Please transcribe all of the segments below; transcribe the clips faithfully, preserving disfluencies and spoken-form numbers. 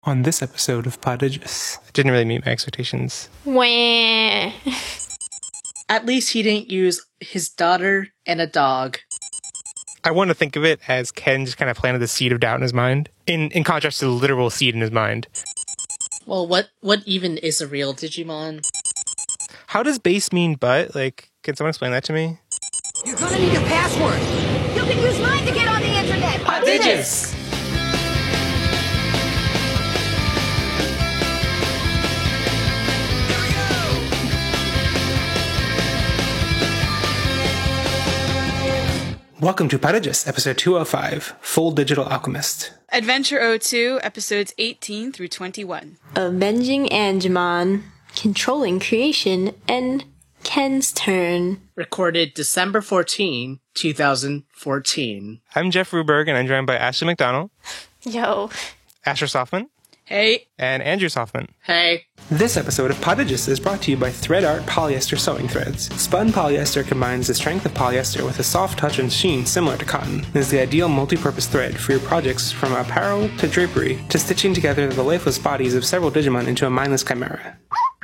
On this episode of Podigious. Didn't really meet my expectations. Wah. At least he didn't use his daughter and a dog. I want to think of it as Ken just kind of planted the seed of doubt in his mind, in in contrast to the literal seed in his mind. Well, what what even is a real Digimon? How does base mean but? Like, can someone explain that to me? You're gonna need a password. You can use mine to get on the internet. Podigious! Welcome to Podigious, episode two oh five, Full Digital Alchemist. Adventure oh two, episodes eighteen through twenty-one. Avenging Angemon, Controlling Creation, and Ken's Turn. Recorded December fourteenth, twenty fourteen. I'm Jeff Ruberg, and I'm joined by Ashley McDonald, Yo. Asher Softman, Hey. and Andrew Softman. Hey. This episode of Podigious is brought to you by Thread Art Polyester Sewing Threads. Spun polyester combines the strength of polyester with a soft touch and sheen similar to cotton. It is the ideal multi-purpose thread for your projects, from apparel to drapery to stitching together the lifeless bodies of several Digimon into a mindless chimera.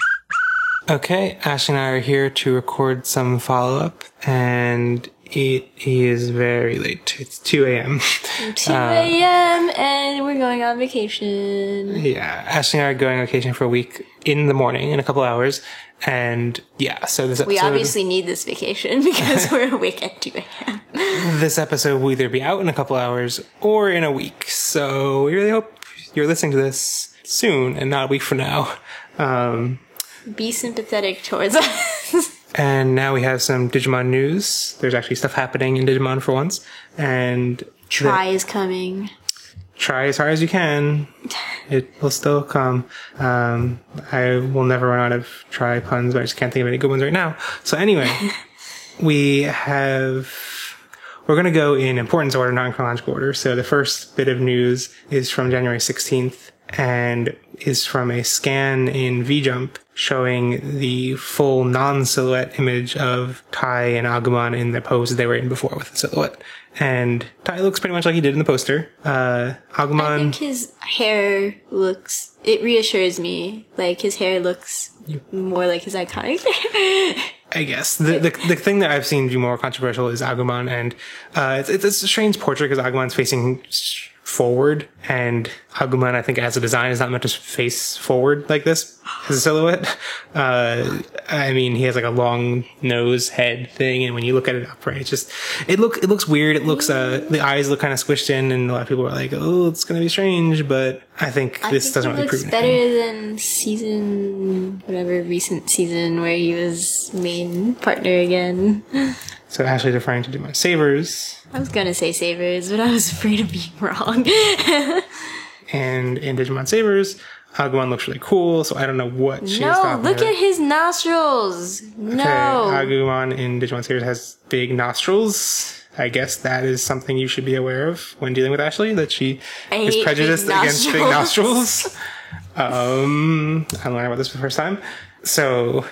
Okay, Ashley and I are here to record some follow-up, and it is very late. It's two a.m. two a.m. and we're going on vacation. Yeah, Ashley and I are going on vacation for a week in the morning, in a couple hours, and yeah, so this episode... We obviously need this vacation because we're awake at two a.m. This episode will either be out in a couple hours or in a week, so we really hope you're listening to this soon and not a week from now. Um... Be sympathetic towards us. And now we have some Digimon news. There's actually stuff happening in Digimon for once. And Try is coming. Try as hard as you can. It will still come. Um, I will never run out of try puns, but I just can't think of any good ones right now. So anyway, we have... We're going to go in importance order, not in chronological order. So the first bit of news is from January sixteenth and is from a scan in V-Jump showing the full non-silhouette image of Tai and Agumon in the pose they were in before with the silhouette. And Tai looks pretty much like he did in the poster. Uh, Agumon... I think his hair looks... It reassures me. Like, his hair looks more like his iconic hair. I guess. The, the the thing that I've seen be more controversial is Agumon, and uh, it's, it's a strange portrait because Agumon's facing forward, and Agumon, I think, as a design, is not meant to face forward like this as a silhouette. Uh, I mean, he has like a long nose head thing, and when you look at it upright, it's just, it look it looks weird. It looks, uh, the eyes look kind of squished in, and a lot of people are like, oh, it's gonna be strange, but I think I this think doesn't it really looks prove better anything. than season, whatever recent season where he was main partner again. So Ashley's referring to Digimon Savers. I was gonna say Savers, but I was afraid of being wrong. And in Digimon Savers, Agumon looks really cool, so I don't know what she's No, talking look about. at his nostrils. No. Okay, Agumon in Digimon Savers has big nostrils. I guess that is something you should be aware of when dealing with Ashley, that she I is hate prejudiced big against big nostrils. um, I'm learning about this for the first time. So...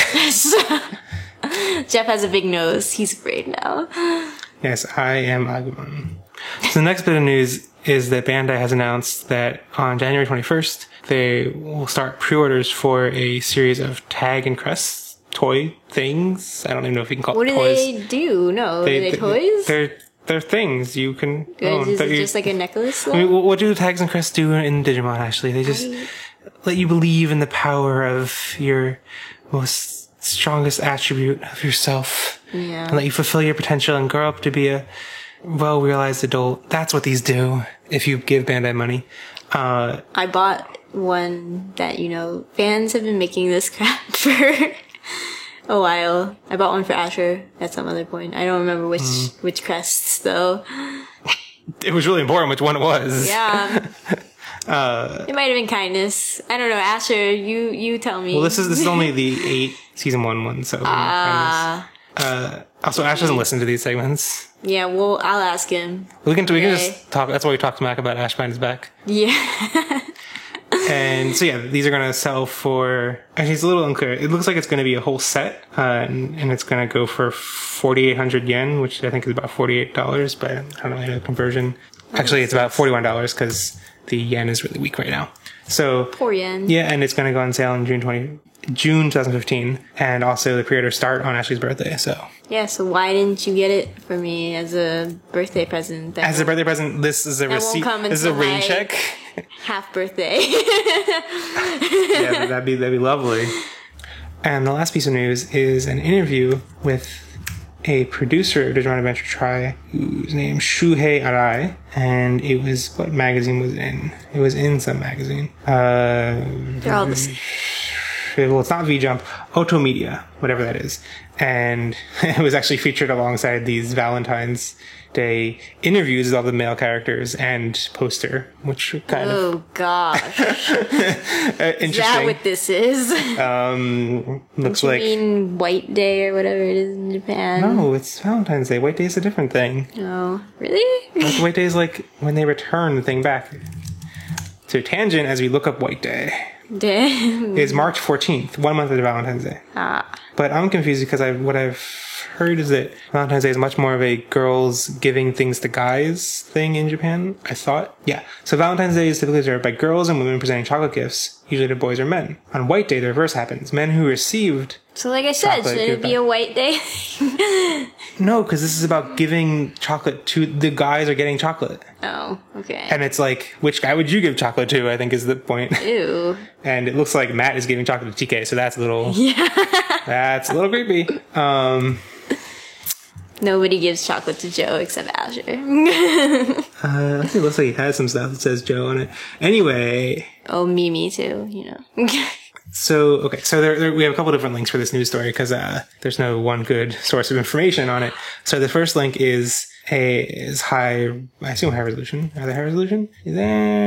Jeff has a big nose. He's afraid now. Yes, I am Agumon. So the next bit of news is that Bandai has announced that on January twenty-first, they will start pre-orders for a series of Tag and Crest toy things. I don't even know if you can call What it do toys. they do? No, are they toys? They're, they're things you can own. Is That it you- just like a necklace? I mean, what what do Tags and Crests do in Digimon, Ashley? They just I- let you believe in the power of your most strongest attribute of yourself. Yeah. And let you fulfill your potential and grow up to be a well-realized adult. That's what these do, if you give Bandai money. Uh, I bought one that, you know, fans have been making this crap for a while. I bought one for Asher at some other point. I don't remember which, Mm. which crests, though. it was really important which one it was. Yeah. Uh, it might have been kindness. I don't know. Asher, you, you tell me. well, this is this is only the eight season one one, so. Ah. Uh, also, Ash doesn't listen to these segments. Yeah, well, I'll ask him. We can we can Okay. just talk. That's why we talk smack about Ash behind his back. Yeah. And so yeah, these are going to sell for, actually it's a little unclear. It looks like it's going to be a whole set, uh, and, and it's going to go for forty-eight hundred yen, which I think is about forty-eight dollars, but I don't know the conversion. Actually, it's about forty-one dollars because the yen is really weak right now. So Poor Yen. yeah, and it's going to go on sale in June twentieth. June twenty fifteen, and also the pre-orders start on Ashley's birthday. So Yeah, so why didn't you get it for me as a birthday present? That as a birthday present, this is a That won't receipt. come This is a until rain my- check. half birthday. Yeah, that'd be that'd be lovely. And the last piece of news is an interview with a producer of Digimon Adventure Tri, whose name Shuhei Arai, and it was what magazine was it in? It was in some magazine. Uh, They're all the same. well, it's not V Jump, Oto Media, whatever that is. And it was actually featured alongside these Valentine's Day interviews with all the male characters and poster, which kind Oh gosh, of uh, is interesting. that what this is? um, looks you like mean White Day or whatever it is in Japan? no, it's Valentine's Day. White Day is a different thing. No, really? Like, White Day is like when they return the thing back. So tangent as we look up White Day Damn. is March fourteenth, one month after Valentine's Day. Ah, But I'm confused because I what I've heard is that Valentine's Day is much more of a girls giving things to guys thing in Japan. I thought, yeah. So Valentine's Day is typically observed by girls and women presenting chocolate gifts, usually to boys or men. On White Day, the reverse happens. Men who received so like I said, Chocolate shouldn't it be give a White Day? no, because this is about giving chocolate to the guys are getting chocolate, Oh, okay. and it's like which guy would you give chocolate to? I think is the point. Ew. And it looks like Matt is giving chocolate to T K, so that's a little yeah, that's a little creepy. Um. Nobody gives chocolate to Joe except Asher. Uh, I think it looks like he has some stuff that says Joe on it. Anyway, Oh, Mimi too, you know. so, okay, so there, there, we have a couple different links for this news story because uh, there's no one good source of information on it. So the first link is a is high, I assume high resolution. Are they high resolution? Is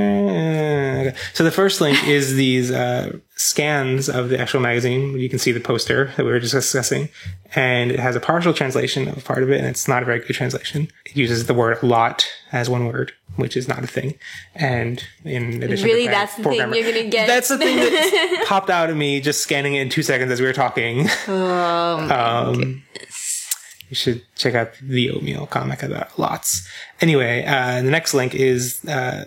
there, okay. So the first link is these uh, scans of the actual magazine. You can see the poster that we were just discussing, and it has a partial translation of part of it, and it's not a very good translation. It uses the word "lot" as one word, which is not a thing. And in addition, Really, to that's the poor thing grammar. you're gonna get? That's the thing that popped out at me just scanning it in two seconds as we were talking. Oh, my Um, you should check out the Oatmeal comic about lots. Anyway, uh, the next link is uh,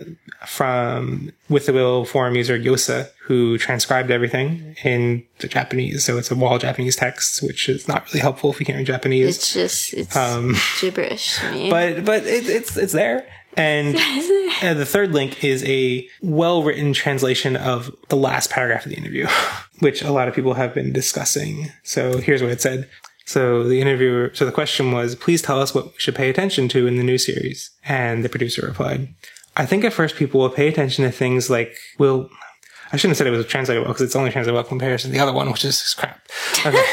from With the Will forum user Yosa, who transcribed everything in the Japanese. So it's a wall Japanese text, which is not really helpful if you can't read Japanese. It's just, it's Um, gibberish to me. But but it, it's it's there. And uh, the third link is a well-written translation of the last paragraph of the interview, which a lot of people have been discussing. So here's what it said. So the interviewer, so the question was, please tell us what we should pay attention to in the new series. And the producer replied, I think at first people will pay attention to things like, well, I shouldn't have said it was translated well because it's only translated well in comparison to the other one, which is crap. Okay.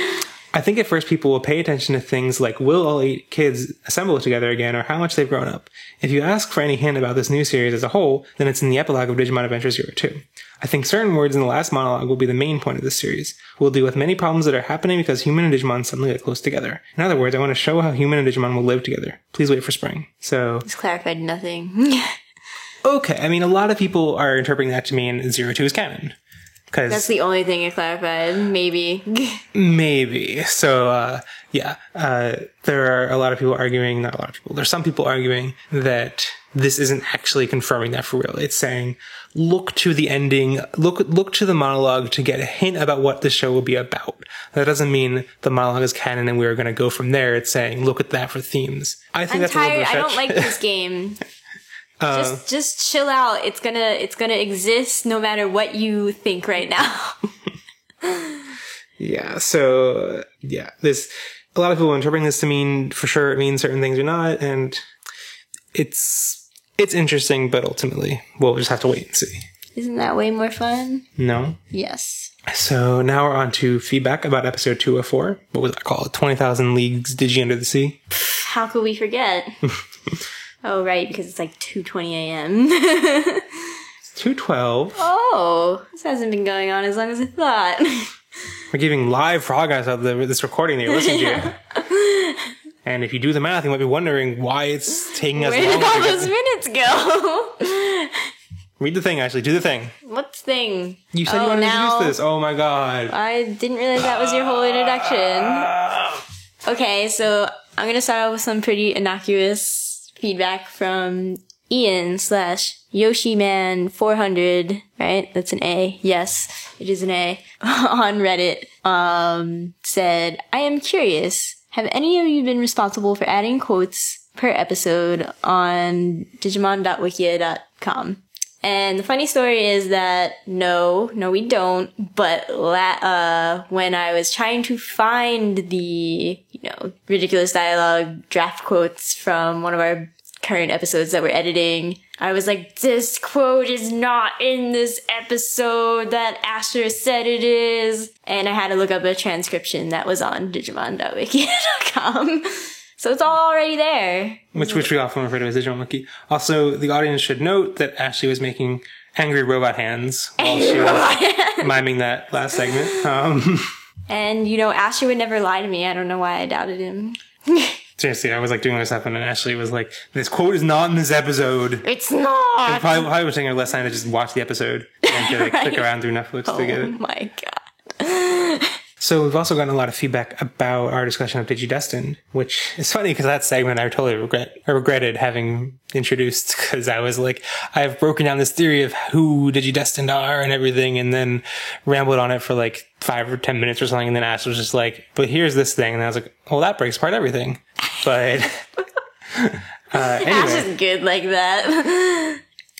I think at first people will pay attention to things like will all eight kids assemble together again or how much they've grown up. If you ask for any hint about this new series as a whole, then it's in the epilogue of Digimon Adventure zero two. I think certain words in the last monologue will be the main point of this series. We'll deal with many problems that are happening because human and Digimon suddenly get close together. In other words, I want to show how human and Digimon will live together. Please wait for spring. So, It's clarified nothing. okay, I mean, a lot of people are interpreting that to mean zero two is canon. That's Because the only thing it clarified. Maybe. maybe. So, uh, yeah, uh, there are a lot of people arguing, not a lot of people, there's some people arguing that this isn't actually confirming that for real. It's saying, look to the ending, look, look to the monologue to get a hint about what the show will be about. That doesn't mean the monologue is canon and we're going to go from there. It's saying, look at that for themes. I think I'm that's a little tired. bit of I a don't stretch. like this game. Uh, just, just chill out. It's gonna, it's gonna exist no matter what you think right now. Yeah, so, yeah, this, a lot of people are interpreting this to mean, for sure, it means certain things or not, and it's, it's interesting, but ultimately, we'll just have to wait and see. Isn't that way more fun? No? Yes. So now we're on to feedback about episode two oh four. What was that called? twenty thousand Leagues Digi Under the Sea? How could we forget? Oh, right, because it's like two twenty a.m. two twelve. Oh, this hasn't been going on as long as I thought. We're giving live progress of the, this recording that you're listening to. And if you do the math, you might be wondering why it's taking us Where did long all to get those to- minutes go? Read the thing, Ashley. Do the thing. What thing? You said oh, you wanted now, to introduce this. Oh my god. I didn't realize that was your whole introduction. Okay, so I'm gonna start out with some pretty innocuous feedback from Ian slash Yoshiman four hundred, right? That's an A. Yes, it is an A. On Reddit, um, said, I am curious, have any of you been responsible for adding quotes per episode on digimon dot wikia dot com? And the funny story is that no, no we don't, but la- uh, when I was trying to find the, you know, ridiculous dialogue draft quotes from one of our current episodes that we're editing, I was like, this quote is not in this episode that Asher said it is. And I had to look up a transcription that was on digimon dot wikia dot com. So it's all already there. Which which we often refer to as Digimon Wiki. Also, the audience should note that Ashley was making angry robot hands while she was miming that last segment. Um, and, you know, Asher would never lie to me. I don't know why I doubted him. Seriously, I was like doing this happen, and Ashley was like, this quote is not in this episode. It's not! And probably, probably was taking her less time to just watch the episode and to like, right. click around through Netflix oh to get it. Oh my god. So we've also gotten a lot of feedback about our discussion of DigiDestined, which is funny because that segment I totally regret, I regretted having introduced, because I was like, I've broken down this theory of who DigiDestined are and everything, and then rambled on it for like five or ten minutes or something, and then Ash was just like, but here's this thing, and I was like, well, that breaks apart everything. But uh, anyway. Ash is good like that.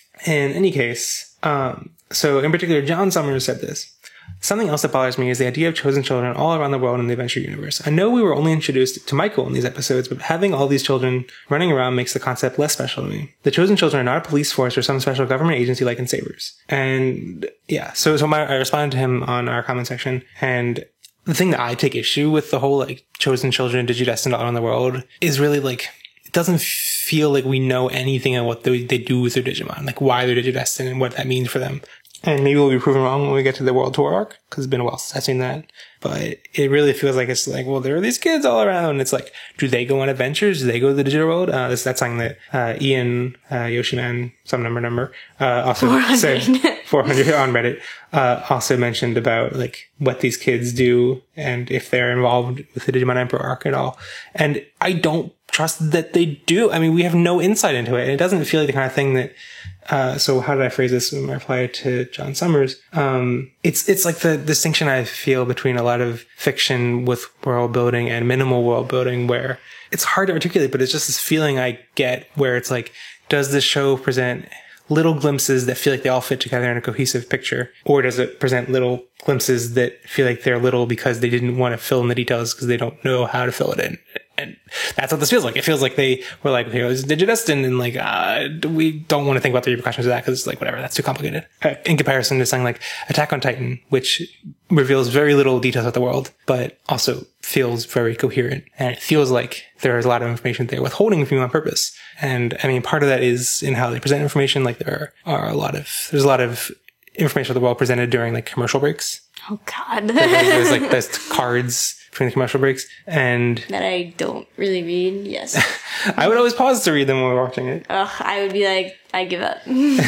In any case, um, so in particular, John Summers said this. Something else that bothers me is the idea of chosen children all around the world in the adventure universe. I know we were only introduced to Michael in these episodes, but having all these children running around makes the concept less special to me. The chosen children are not a police force or some special government agency like in Sabers. And yeah, so so my, I responded to him on our comment section, and the thing that I take issue with the whole like chosen children digidestined all around the world is really like, it doesn't feel like we know anything on what they, they do with their Digimon, like why they're digidestined and what that means for them. And maybe we'll be proven wrong when we get to the World Tour arc, because it's been a while since I've seen that. But it really feels like it's like, well, there are these kids all around. It's like, do they go on adventures? Do they go to the digital world? Uh, that's, that's something that, uh, Ian, uh, Yoshiman, some number number, uh, also said, four hundred on Reddit, uh, also mentioned about like what these kids do and if they're involved with the Digimon Emperor arc at all. And I don't trust that they do. I mean, we have no insight into it. And it doesn't feel like the kind of thing that, Uh, so how did I phrase this in my reply to John Summers? Um, it's, it's like the distinction I feel between a lot of fiction with world building and minimal world building, where it's hard to articulate, but it's just this feeling I get where it's like, does this show present little glimpses that feel like they all fit together in a cohesive picture? Or does it present little glimpses that feel like they're little because they didn't want to fill in the details because they don't know how to fill it in? And that's what this feels like. It feels like they were like, okay, it's digidestined, and like, uh, we don't want to think about the repercussions of that because it's like, whatever, that's too complicated. Uh, in comparison to something like Attack on Titan, which reveals very little details about the world, but also feels very coherent. And it feels like there's a lot of information they're withholding from you on purpose. And I mean, part of that is in how they present information. Like there are a lot of, there's a lot of information of the world presented during like commercial breaks. Oh God. There's like, there's cards between the commercial breaks, and that I don't really read. Yes. I would always pause to read them while we were watching it. Ugh, I would be like, I give up.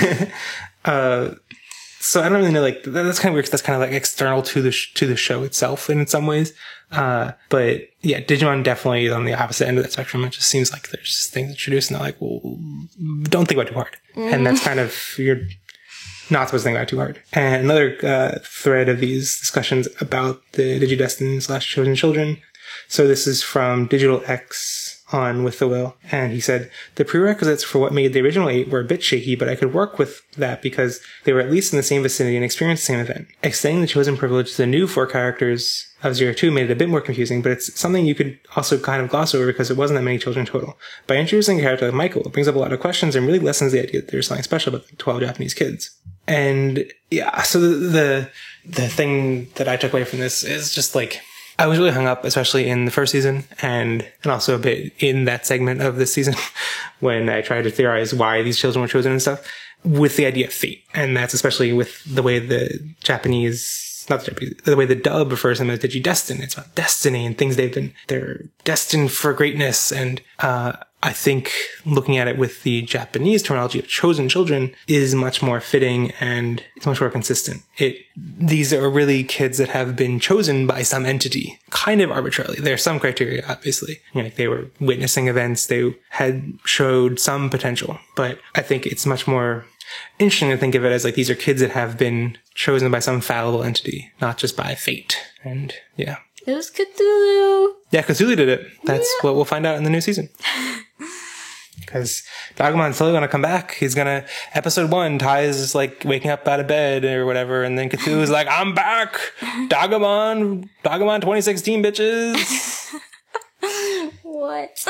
uh, so I don't really know, like, that's kind of weird, 'cause that's kind of like external to the, sh- to the show itself in some ways. Uh, but yeah, Digimon definitely is on the opposite end of that spectrum. It just seems like there's just things introduced and they're like, well, don't think about it too hard. Mm. And that's kind of, you're not supposed to think about it too hard. And another, uh, thread of these discussions about the Digidestined slash chosen children. So this is from Digital X on With the Will. And he said, the prerequisites for what made the original eight were a bit shaky, but I could work with that because they were at least in the same vicinity and experienced the same event. Extending the chosen privilege to the new four characters of Zero Two made it a bit more confusing, but it's something you could also kind of gloss over because it wasn't that many children total. By introducing a character like Michael, it brings up a lot of questions and really lessens the idea that there's something special about the twelve Japanese kids. And yeah, so the, the, the thing that I took away from this is just like, I was really hung up, especially in the first season and, and also a bit in that segment of this season when I tried to theorize why these children were chosen and stuff with the idea of fate. And that's especially with the way the Japanese, not the Japanese, the way the dub refers to them as Digidestined. It's about destiny and things they've been, they're destined for greatness. And, uh, I think looking at it with the Japanese terminology of chosen children is much more fitting and it's much more consistent. It, these are really kids that have been chosen by some entity, kind of arbitrarily. There are some criteria, obviously. You know, like they were witnessing events, they had showed some potential, but I think it's much more interesting to think of it as like these are kids that have been chosen by some fallible entity, not just by fate. And yeah. It was Cthulhu. Yeah, Cthulhu did it. That's Yeah. what we'll find out in the new season. Because Dagomon's totally going to come back. He's going to, episode one, Tai is like waking up out of bed or whatever. And then Cthulhu's like, I'm back. Dagomon, Dagomon twenty sixteen, bitches. What?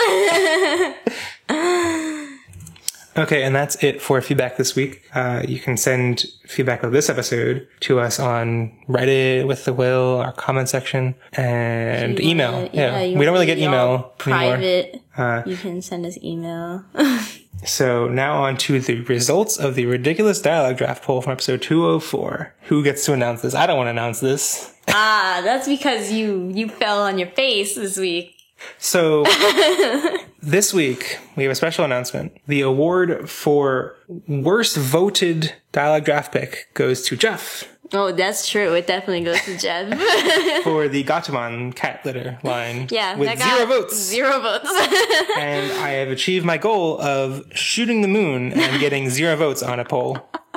Okay, and that's it for feedback this week. Uh, you can send feedback of this episode to us on Reddit with the Will, our comment section, and You email. wanna- yeah, you we don't really wanna get be all email anymore. private. Uh, You can send us email. So now on to the results of the ridiculous dialogue draft poll from episode two oh four. Who gets to announce this? I don't want to announce this. Ah, that's because you you fell on your face this week. So this week we have a special announcement. The award for worst voted dialogue draft pick goes to Jeff Oh, that's true. It definitely goes to Jeff. for the Gatomon cat litter line Yeah, with that got zero votes. Zero votes. And I have achieved my goal of shooting the moon and getting zero votes on a poll.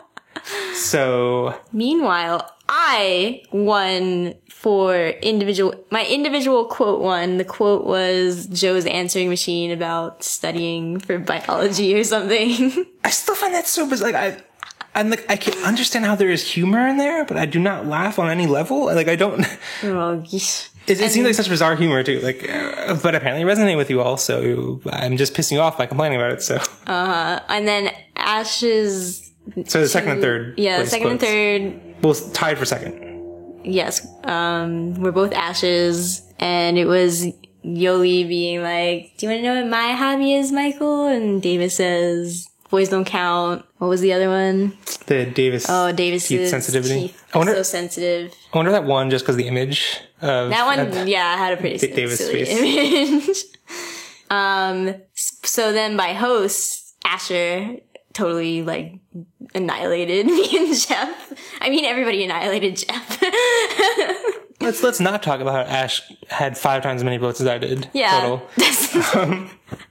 So Meanwhile, I won for individual, my individual quote won. The quote was Joe's answering machine about studying for biology or something. I still find that so bizarre. Like I, I'm like I can understand how there is humor in there, but I do not laugh on any level. Like I don't. Oh, yeesh. It, it seems like such bizarre humor too. Like, uh, but apparently it resonated with you all. So I'm just pissing you off by complaining about it. So, And then Ash's. so the second and third. Yeah, place second and quotes. third. Well, tied for second. Yes, um, we're both Ashes, and it was Yoli being like, "Do you want to know what my hobby is, Michael?" And Davis says, "Boys don't count." What was the other one? The Davis. Oh, Davis's teeth sensitivity. teeth I wonder. so sensitive. I wonder if that one just because the image of That one, of- yeah, I had a pretty D- Davis' silly face. image. um, s- so then by host, Asher totally like annihilated me and Jeff. I mean, everybody annihilated Jeff. Let's let's not talk about how Ash had five times as many votes as I did. Yeah. Total.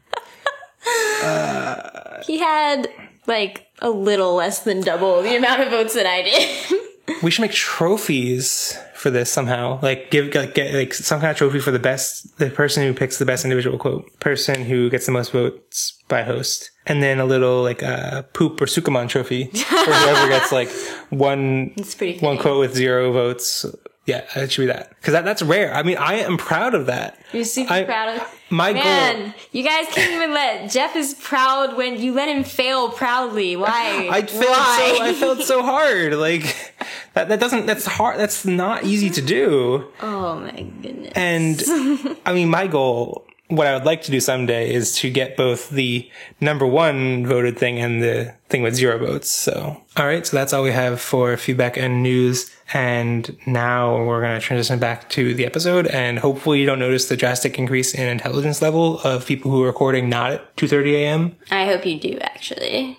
He had like a little less than double the amount of votes that I did. We should make trophies for this somehow. Like give like, get like some kind of trophy for the best, the person who picks the best individual quote, person who gets the most votes by host, and then a little like uh, poop or Sukamon trophy for whoever gets like one It's pretty one fitting. quote with zero votes. Yeah, it should be that because that, that's rare. I mean, I am proud of that. You're super I- proud of My Man, goal. you guys can't even let Jeff is proud when you let him fail proudly. Why? I felt Why? so I felt so hard. Like that that doesn't that's hard that's not easy to do. Oh my goodness. And I mean my goal, what I would like to do someday is to get both the number one voted thing and the thing with zero votes. So all right, so that's all we have for feedback and news. And now we're going to transition back to the episode, and hopefully you don't notice the drastic increase in intelligence level of people who are recording not at two thirty a.m. I hope you do, actually.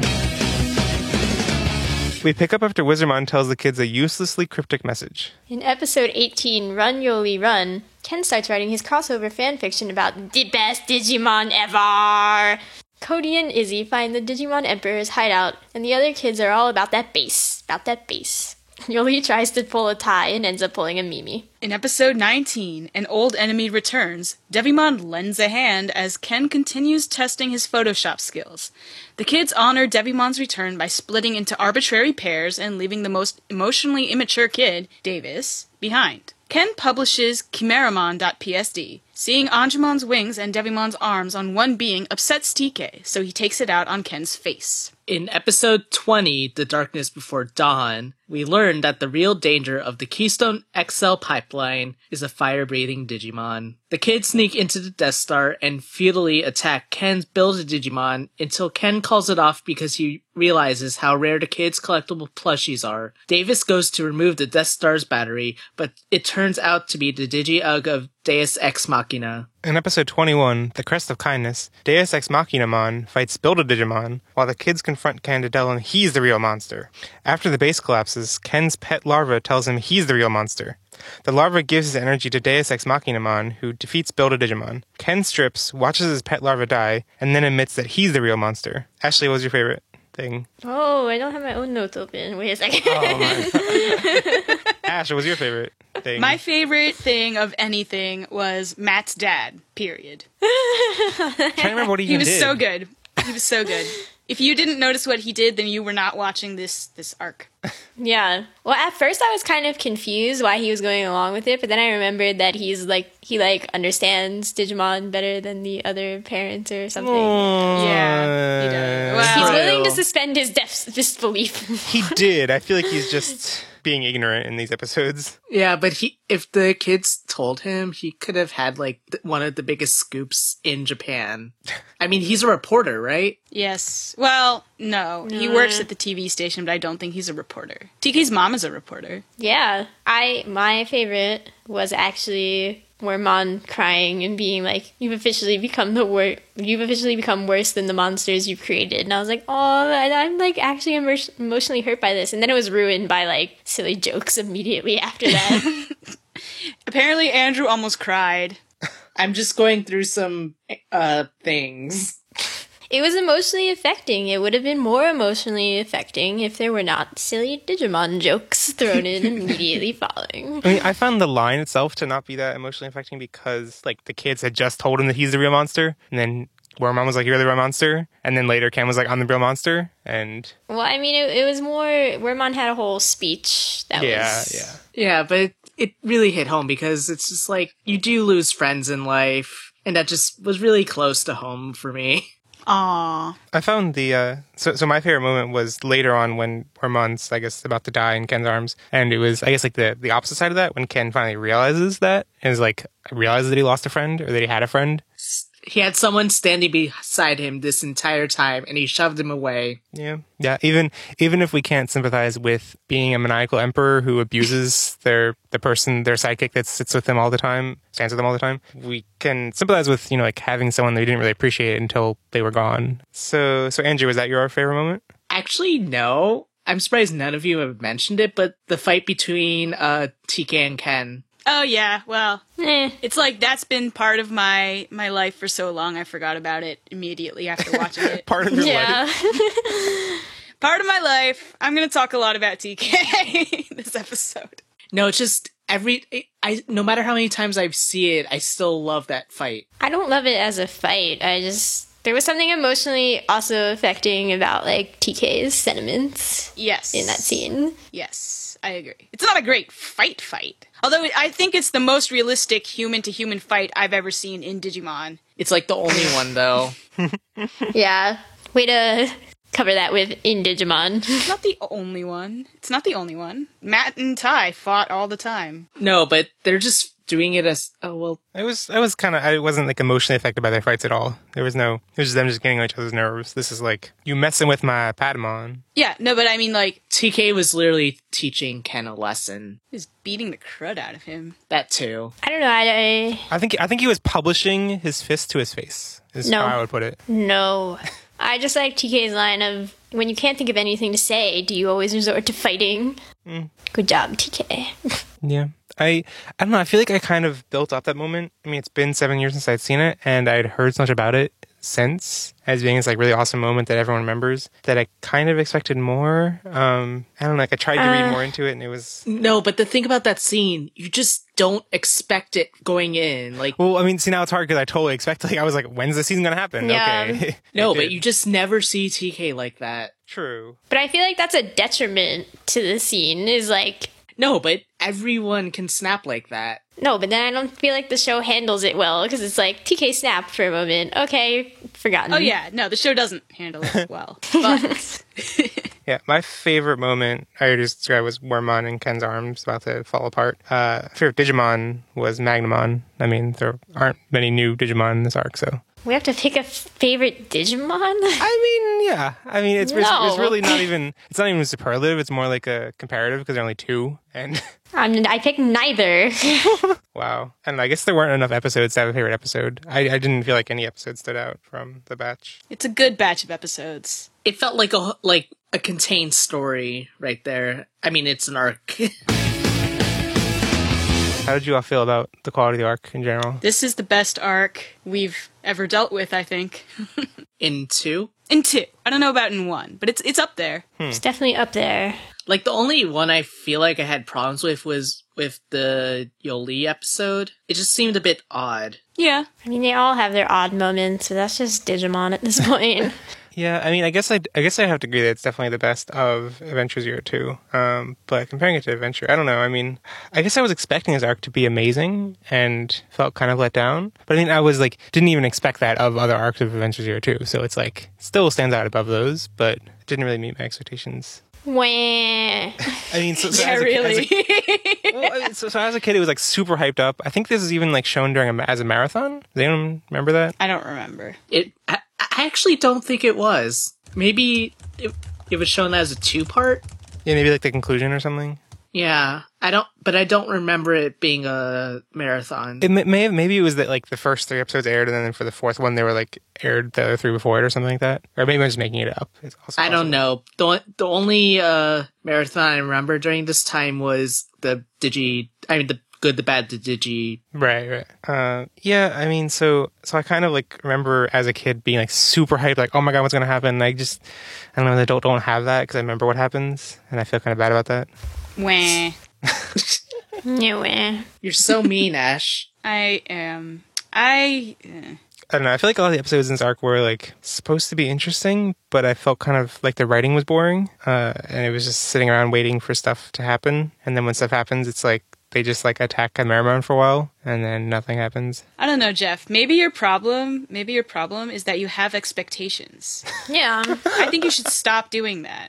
We pick up after Wizardmon tells the kids a uselessly cryptic message. In episode eighteen, Run Yoli Run, Ken starts writing his crossover fanfiction about the best Digimon ever. Cody and Izzy find the Digimon Emperor's hideout, and the other kids are all about that bass, about that bass. Yoli tries to pull a tie and ends up pulling a Mimi. In episode nineteen, An Old Enemy Returns, Devimon lends a hand as Ken continues testing his Photoshop skills. The kids honor Devimon's return by splitting into arbitrary pairs and leaving the most emotionally immature kid, Davis, behind. Ken publishes Chimeramon dot P S D. Seeing Anjumon's wings and Devimon's arms on one being upsets T K, so he takes it out on Ken's face. In episode twenty, The Darkness Before Dawn, we learned that the real danger of the Keystone X L pipeline is a fire-breathing Digimon. The kids sneak into the Death Star and futilely attack Ken's build-a Digimon until Ken calls it off because he realizes how rare the kids' collectible plushies are. Davis goes to remove the Death Star's battery, but it turns out to be the Digi-Ugg of Deus Ex Machina. In episode twenty-one, The Crest of Kindness, Deus Ex Machinamon fights Build-A-Digimon, while the kids confront Ken to tell him he's the real monster. After the base collapses, Ken's pet larva tells him he's the real monster. The larva gives his energy to Deus Ex Machinamon, who defeats Build-A-Digimon. Ken strips, watches his pet larva die, and then admits that he's the real monster. Ashley, what was your favorite thing? Oh, I don't have my own notes open. Wait a second. Oh my. Ash, what was your favorite thing? My favorite thing of anything was Matt's dad, period. I'm trying to remember what he, He even was did. so good. He was so good. If you didn't notice what he did, then you were not watching this this arc. Yeah. Well, at first I was kind of confused why he was going along with it, but then I remembered that he's like, he like understands Digimon better than the other parents or something. Yeah, he does. Well, He's Right. willing to suspend his def- disbelief. He did. I feel like he's just being ignorant in these episodes. Yeah, but he if the kids told him, he could have had, like, th- one of the biggest scoops in Japan. I mean, he's a reporter, right? Yes. Well, no. He Nah. works at the T V station, but I don't think he's a reporter. T K's mom is a reporter. Yeah. I, my favorite was actually Wormmon crying and being like, you've officially become the wor- you've officially become worse than the monsters you've created. And I was like, oh, and I'm like actually emo- emotionally hurt by this. And then it was ruined by like silly jokes immediately after that. Apparently, Andrew almost cried. I'm just going through some, uh, things. It was emotionally affecting. It would have been more emotionally affecting if there were not silly Digimon jokes thrown in immediately following. I mean, I found the line itself to not be that emotionally affecting because, like, the kids had just told him that he's the real monster, and then Wormmon was like, you're the real monster, and then later Ken was like, I'm the real monster, and... Well, I mean, it, it was more... Wormmon had a whole speech that Yeah, was... yeah. Yeah, but it, it really hit home because it's just like, you do lose friends in life, and that just was really close to home for me. Aww. I found the, uh, so, so my favorite moment was later on when Wormmon's, I guess, about to die in Ken's arms. And it was, I guess, like the, the opposite side of that, when Ken finally realizes that, and is like, realizes that he lost a friend, or that he had a friend. He had someone standing beside him this entire time, and he shoved him away. Yeah. Yeah. Even, even if we can't sympathize with being a maniacal emperor who abuses their, the person, their sidekick that sits with them all the time, stands with them all the time, we can sympathize with, you know, like having someone that we didn't really appreciate until they were gone. So, so Andrew, was that your favorite moment? Actually, no. I'm surprised none of you have mentioned it, but the fight between uh, T K and Ken. Oh, yeah. Well, Eh. it's like that's been part of my, my life for so long, I forgot about it immediately after watching it. Part of your Yeah. life. Part of my life. I'm going to talk a lot about T K this episode. No, it's just every... I no matter how many times I see it, I still love that fight. I don't love it as a fight. I just... There was something emotionally also affecting about, like, T K's sentiments Yes. in that scene. Yes, I agree. It's not a great fight fight. Although I think it's the most realistic human-to-human fight I've ever seen in Digimon. It's like the only one, though. Yeah. Way to cover that with in Digimon. It's not the only one. It's not the only one. Matt and Ty fought all the time. No, but they're just doing it as... Oh, well... I was, I was kind of, I wasn't like emotionally affected by their fights at all. There was no, it was just them just getting on each other's nerves. This is like, you messing with my Patamon. Yeah, no, but I mean, like, T K was literally teaching Ken a lesson. just beating the crud out of him. That too. I don't know. I, I I think, I think he was publishing his fist to his face, is No. how I would put it. no. I just like T K's line of, when you can't think of anything to say, do you always resort to fighting? Mm. Good job, T K. Yeah. I, I don't know, I feel like I kind of built up that moment. I mean, it's been seven years since I'd seen it, and I'd heard so much about it since, as being this like really awesome moment that everyone remembers, that I kind of expected more. Um, I don't know, like I tried to read Uh. more into it, and it was... No, but the thing about that scene, you just don't expect it going in. Like, Well, I mean, see, now it's hard because I totally expect, like, I was like, when's the season going to happen? Yeah. Okay. no, It but did. you just never see T K like that. True. But I feel like that's a detriment to the scene, is like, No, but everyone can snap like that. No, but then I don't feel like the show handles it well, because it's like, T K snapped for a moment. Okay, forgotten. Oh yeah, no, the show doesn't handle it well. But Yeah, my favorite moment I already described was Wormmon in Ken's arms about to fall apart. Uh, favorite Digimon was Magnamon. I mean, there aren't many new Digimon in this arc, so. We have to pick a favorite Digimon? I mean, yeah. I mean, it's, it's, No. it's really not even, it's not even superlative. It's more like a comparative because there are only two. And I mean, I picked neither. wow. And I guess there weren't enough episodes to have a favorite episode. I, I didn't feel like any episode stood out from the batch. it's a good batch of episodes. It felt like a like a contained story right there. I mean, it's an arc. How did you all feel about the quality of the arc in general? This is the best arc we've ever dealt with, I think. In two, In two. I don't know about in one, but it's it's up there. It's definitely up there. like the only one I feel like I had problems with was with the Yoli episode. It just seemed a bit odd. Yeah. I mean, they all have their odd moments, but that's just Digimon at this point. Yeah, I mean, I guess I, I guess I have to agree that it's definitely the best of Adventure Zero Two. Um, but comparing it to Adventure, I don't know. I mean, I guess I was expecting this arc to be amazing and felt kind of let down. But I mean, I was like, didn't even expect that of other arcs of Adventure Zero Two. So it's like still stands out above those, but didn't really meet my expectations. Wah. I mean, so, so Yeah, as a, really. As a, well, I mean, so, so as a kid, it was like super hyped up. I think this is even like shown during a, ma- as a marathon. Does anyone remember that? I don't remember. It. I, I actually don't think it was. Maybe it, it was shown as a two part. Yeah, maybe like the conclusion or something. Yeah, I don't. But I don't remember it being a marathon. It may, may have, maybe it was that like the first three episodes aired, and then for the fourth one they were like aired the other three before it or something like that. Or maybe I'm just making it up. It's also I don't possible. know. The on- the only uh, marathon I remember during this time was the Digi. I mean, the Good, the Bad, the Digi. Right, right. Uh, yeah, I mean, so so I kind of like remember as a kid being like super hyped, like, oh my god, what's gonna happen? And I just, I don't know, I don't don't have that because I remember what happens, and I feel kind of bad about that. Wah. Yeah, wah. You're so mean, Ash. I am. I. eh. I don't know. I feel like a lot of the episodes in this arc were like supposed to be interesting, but I felt kind of like the writing was boring, uh, and it was just sitting around waiting for stuff to happen. And then when stuff happens, it's like they just like attack Chimera for a while, and then nothing happens. I don't know, Jeff. Maybe your problem. Maybe your problem is that you have expectations. Yeah. I think you should stop doing that.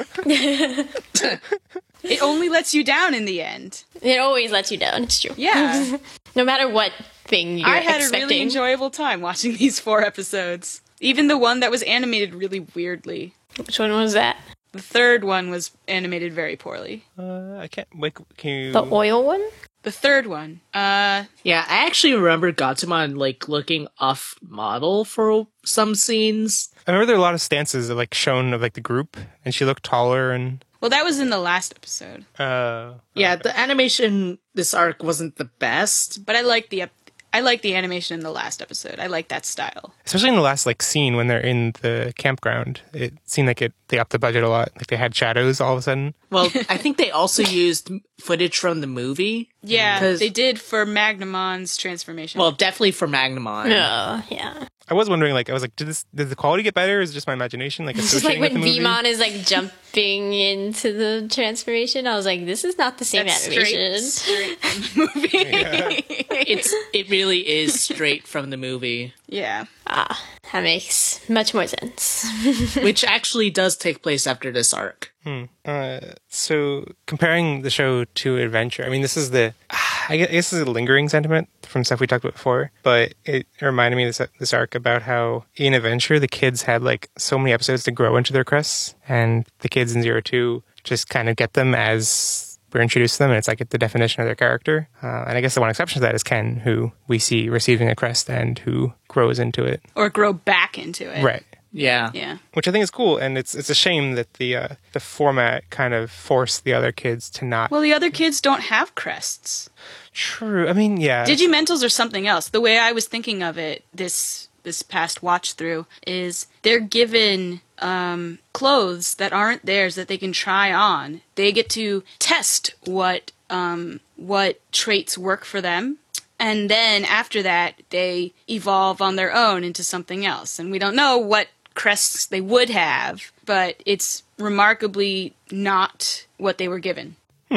It only lets you down in the end. It always lets you down. It's true. Yeah. No matter what thing you're I had expecting. a really enjoyable time watching these four episodes. Even the one that was animated really weirdly. Which one was that? The third one was animated very poorly. Uh, I can't. Wait, can you? The oil one? The third one, uh, Yeah, I actually remember Gatomon like looking off model for some scenes. I remember there were a lot of stances of like shown of like the group, and she looked taller and. well, that was in the last episode. Uh, Yeah, the animation this arc wasn't the best. But I like the ep- I like the animation in the last episode. I like that style. especially in the last like scene when they're in the campground, it seemed like it they upped the budget a lot. Like they had shadows all of a sudden. Well, I think they also used footage from the movie. Yeah, 'Cause- they did for Magnamon's transformation. Well, definitely for Magnamon. Oh, yeah. I was wondering, like, I was like, did this did the quality get better? Or is it just my imagination, like It's just like associating when with the movie? Vmon is like jumping into the transformation, I was like, this is not the same That's animation. straight, straight from the movie. It's it really is straight from the movie, Yeah. Ah, that makes much more sense. which actually does take place after this arc. Uh, so comparing the show to Adventure, I mean, this is the, I guess this is a lingering sentiment from stuff we talked about before, but it reminded me of this, this arc about how in Adventure, the kids had like so many episodes to grow into their crests, and the kids in Zero Two just kind of get them as we're introduced to them, and it's like the definition of their character. Uh, and I guess the one exception to that is Ken, who we see receiving a crest and who grows into it. Or grow back into it. Right. Yeah. Yeah. Which I think is cool, and it's it's a shame that the uh, the format kind of forced the other kids to not. Well, the other kids don't have crests. True. I mean, yeah. Digimentals are something else. The way I was thinking of it this this past watch through is they're given um, clothes that aren't theirs that they can try on. They get to test what um, what traits work for them. And then after that, they evolve on their own into something else. And we don't know what crests they would have, but it's remarkably not what they were given. Hmm.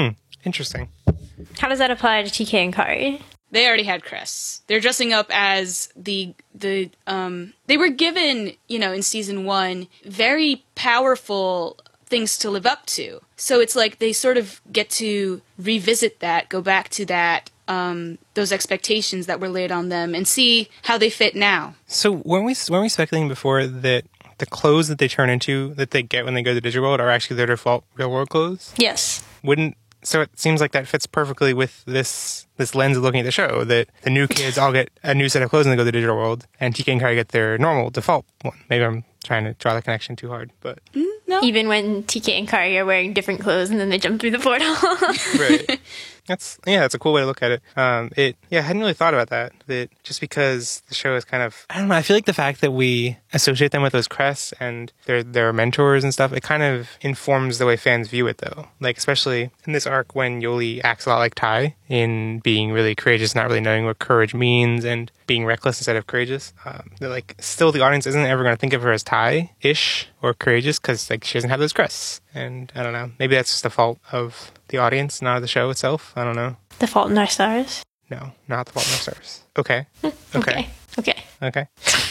Interesting. How does that apply to T K and Kari? They already had crests. They're dressing up as the the um they were given, you know, in season one, very powerful things to live up to. So it's like they sort of get to revisit that, go back to that, um, those expectations that were laid on them and see how they fit now. So weren't we, weren't we speculating before that the clothes that they turn into, that they get when they go to Digiworld, are actually their default real-world clothes? Yes. Wouldn't... So it seems like that fits perfectly with this this lens of looking at the show, that the new kids all get a new set of clothes when they go to the digital world, and T K and Kari get their normal default one. Maybe I'm trying to draw the connection too hard, but... Mm, no. Even when T K and Kari are wearing different clothes and then they jump through the portal. Right. That's, yeah, that's a cool way to look at it. Um, it, yeah, I hadn't really thought about that. That just because the show is kind of, I don't know, I feel like the fact that we associate them with those crests and their their mentors and stuff, it kind of informs the way fans view it, though. Like, especially in this arc when Yoli acts a lot like Tai in being really courageous, not really knowing what courage means, and being reckless instead of courageous. Um, that, like, still the audience isn't ever going to think of her as Tai-ish or courageous because, like, she doesn't have those crests. And I don't know, maybe that's just the fault of the audience, not of the show itself. I don't know. The Fault in Our Stars? No, not The Fault in Our Stars. Okay. Okay. Okay. Okay.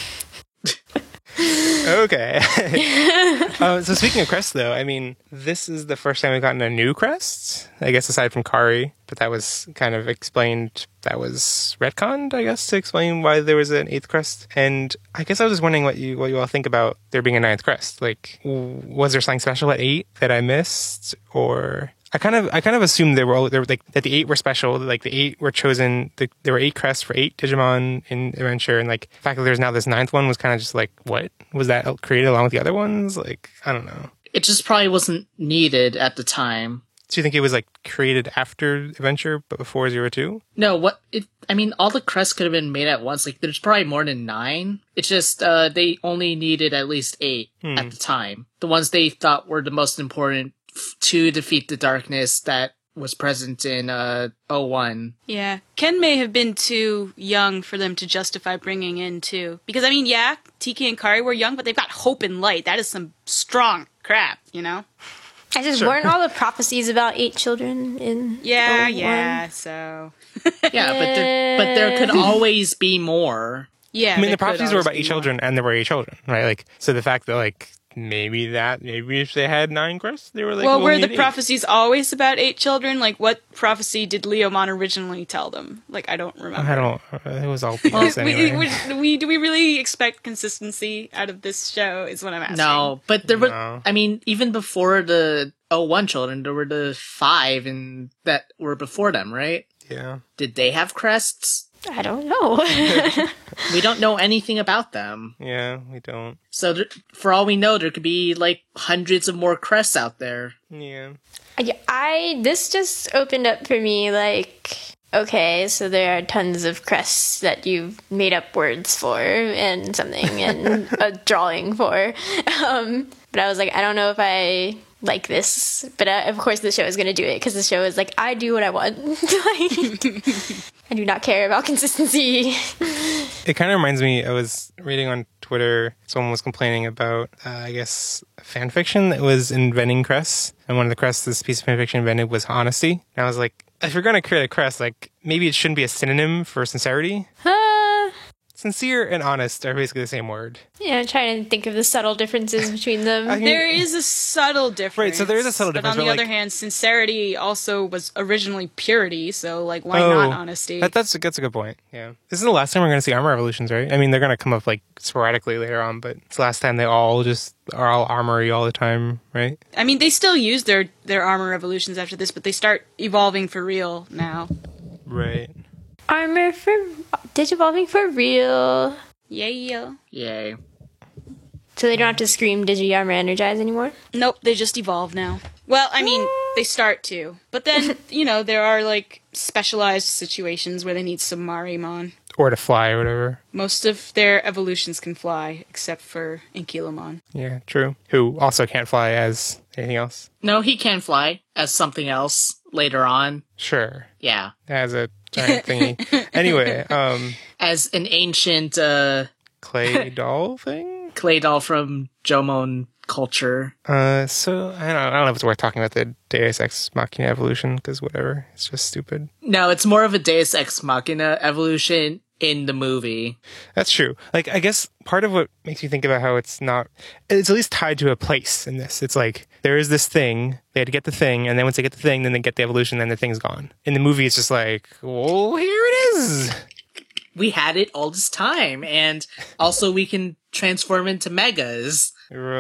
Okay. uh, so speaking of crests, though, I mean, this is the first time we've gotten a new crest, I guess, aside from Kari, but that was kind of explained, that was retconned, I guess, to explain why there was an eighth crest. And I guess I was just wondering what you what you all think about there being a ninth crest. Like, w- was there something special at eight that I missed, or... I kind of, I kind of assumed they were all, they were like that the eight were special. Like the eight were chosen. The, there were eight crests for eight Digimon in Adventure, and like the fact that there's now this ninth one was kind of just like, what was that created along with the other ones? Like, I don't know. It just probably wasn't needed at the time. Do you think it was like created after Adventure but before Zero Two? No, what it? I mean, all the crests could have been made at once. Like, there's probably more than nine. It's just uh, they only needed at least eight Hmm. at the time. The ones they thought were the most important f- to defeat the darkness that was present in uh oh one. Yeah. Ken may have been too young for them to justify bringing in, too. Because, I mean, yeah, T K and Kari were young, but they've got hope and light. That is some strong crap, you know? I just Sure. weren't all the prophecies about eight children in Yeah, oh one? yeah, so... Yeah, but there, but there could always be more. Yeah, I mean, there the could prophecies were always about be eight more. children, and there were eight children, right? Like, so the fact that like maybe that maybe if they had nine crests, they were like, Well, we'll were need the eight. prophecies always about eight children? Like, what prophecy did Leomon originally tell them? Like, I don't remember. I don't. It was all B S we, anyway. we, we, do we really expect consistency out of this show, is what I'm asking. No, but there were, No. I mean, even before the oh one children, there were the five and that were before them, right? Yeah. Did they have crests? I don't know. We don't know anything about them. Yeah, we don't. So there, for all we know, there could be like hundreds of more crests out there. Yeah. I, I this just opened up for me like, okay, so there are tons of crests that you've made up words for and something and a drawing for. Um, but I was like, I don't know if I like this, but uh, of course the show is going to do it because the show is like, I do what I want. Like, I do not care about consistency. It kind of reminds me, I was reading on Twitter, someone was complaining about, uh, I guess, fan fiction that was inventing crests. And one of the crests this piece of fan fiction invented was honesty. And I was like, if you're going to create a crest, like, maybe it shouldn't be a synonym for sincerity. Uh, Sincere and honest are basically the same word. yeah, I'm trying to think of the subtle differences between them. I mean- There is a subtle difference. Right, so there is a subtle difference, But on but, the like- other hand, sincerity also was originally purity, so, like, why Oh, not honesty? That, that's, that's a good point, yeah. This is the last time we're going to see armor evolutions, right? I mean, they're going to come up, like, sporadically later on, but it's the last time they all just are all armory all the time, right? I mean, they still use their, their armor evolutions after this, but they start evolving for real now. Right. Armor for Digivolving for real. Yeah. Yay. So they don't have to scream Digi Armor Energize anymore? Nope, they just evolve now. Well, I mean, they start to. But then, you know, there are, like, specialized situations where they need some Marimon. Or to fly or whatever. Most of their evolutions can fly, except for Inkilomon. Yeah, true. Who also can't fly as anything else. No, he can fly as something else later on. Sure. Yeah. As a giant thingy. Anyway, um, As an ancient uh, clay doll thing? clay doll from Jomon culture. Uh, so I don't, I don't know if it's worth talking about the Deus Ex Machina evolution, because whatever, it's just stupid. No, it's more of a Deus Ex Machina evolution in the movie. That's true. Like, I guess part of what makes you think about how it's not, it's at least tied to a place in this. It's like, there is this thing, they had to get the thing, and then once they get the thing, then they get the evolution, then the thing's gone. In the movie, it's just like, well, here it is. We had it all this time, and also we can transform into megas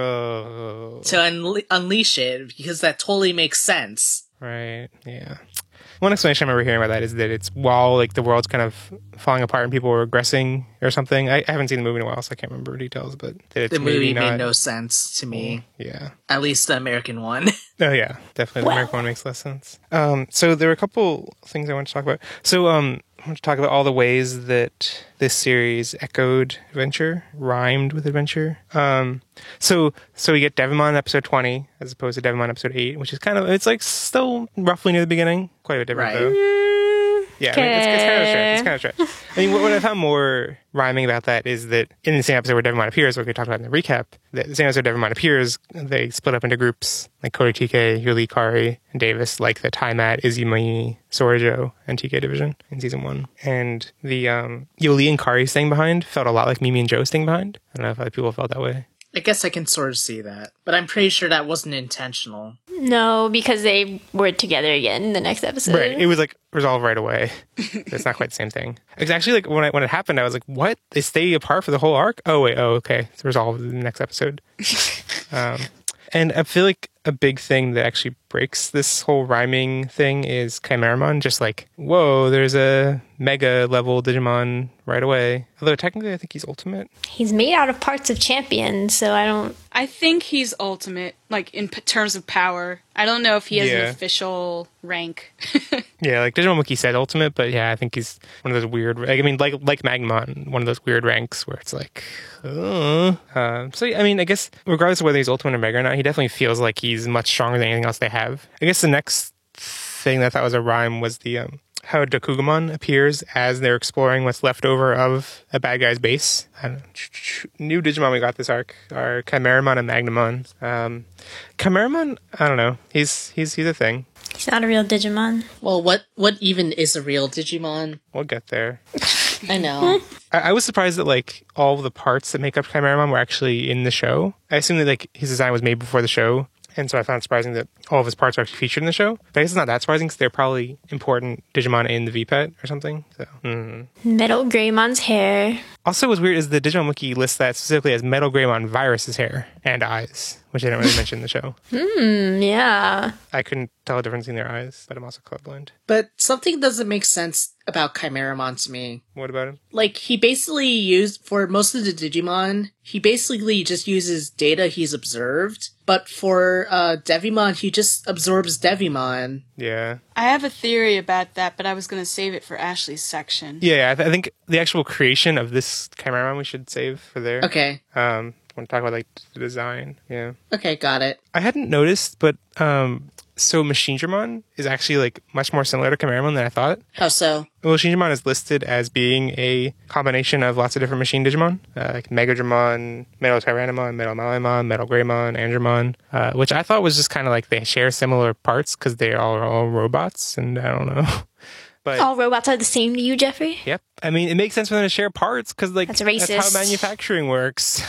Bro. to unle- unleash it, because that totally makes sense. Right, yeah. One explanation I remember hearing about that is that it's while like the world's kind of falling apart and people are regressing or something. I, I haven't seen the movie in a while, so I can't remember details, but that it's The movie maybe made not, no sense to me. Yeah. At least the American one. Oh yeah, definitely. The American one makes less sense. Um, so there were a couple things I want to talk about. So um, I want to talk about all the ways that this series echoed adventure, rhymed with adventure. Um, so so we get Devimon in episode twenty as opposed to Devimon episode eight, which is kind of, it's like still roughly near the beginning, quite a bit different Right. though. Yeah, I mean, it's, it's kind of a stretch. It's kind of a stretch. I mean, what, what I found more rhyming about that is that in the same episode where Devimon appears, what we talked about in the recap, that the same episode Devimon appears, they split up into groups like Kori T K, Yuli, Kari, and Davis, like the Taimat, Izumi, Sorijo, and T K division in season one. And the um, Yuli and Kari staying behind felt a lot like Mimi and Joe staying behind. I don't know if other people felt that way. I guess I can sort of see that, but I'm pretty sure that wasn't intentional. No, because they were together again in the next episode. Right. It was like resolved right away. It's not quite the same thing. It's actually like when I, when it happened, I was like, what? They stay apart for the whole arc? Oh, wait. Oh, okay. It's resolved in the next episode. um, and I feel like a big thing that actually breaks this whole rhyming thing is Chimeramon. Just like, whoa, there's a mega level Digimon right away. Although technically I think he's ultimate. He's made out of parts of champions, so I don't... I think he's ultimate, like in p- terms of power. I don't know if he has Yeah. an official rank. Yeah, like Digimon Wiki said ultimate, but yeah, I think he's one of those weird, like, I mean, like like Magnemon, one of those weird ranks where it's like, uh, uh, so yeah, I mean, I guess regardless of whether he's ultimate or mega or not, he definitely feels like he's much stronger than anything else they have. I guess the next thing that I thought was a rhyme was the um, how Dokugamon appears as they're exploring what's left over of a bad guy's base. I don't know, new Digimon we got this arc are Chimeramon and Magnemon. Um, Chimeramon, I don't know, he's he's he's a thing. He's not a real Digimon. Well, what what even is a real Digimon? We'll get there. I know. I, I was surprised that like all of the parts that make up Chimeramon were actually in the show. I assumed that like his design was made before the show, and so I found it surprising that all of his parts are actually featured in the show. But I guess it's not that surprising because they're probably important Digimon in the V PET or something. So. Mm. Metal Greymon's hair. Also, what's weird is the Digimon Wiki lists that specifically as Metal Greymon Virus's hair and eyes, which they don't really mention in the show. Hmm, yeah. I couldn't tell a difference in their eyes, but I'm also colorblind. But something doesn't make sense about Chimeramon to me. What about him? Like, he basically used, for most of the Digimon, he basically just uses data he's observed. But for uh, Devimon, he just absorbs Devimon. Yeah. I have a theory about that, but I was going to save it for Ashley's section. Yeah, I, th- I think the actual creation of this Chimeramon we should save for there. Okay. Um, I want to talk about like the design. Yeah. Okay, got it. I hadn't noticed, but um, so Machinedramon is actually like much more similar to Chimeramon than I thought. How so? Well, Machinedramon is listed as being a combination of lots of different machine Digimon, uh, like Megadramon, Metal Tyrannomon, Metal Malamon, Metal Greymon, Andromon, uh, which I thought was just kind of like they share similar parts because they are all, all robots, and I don't know. But All robots are the same to you, Jeffrey? yep, I mean, it makes sense for them to share parts because like That's racist. that's how manufacturing works.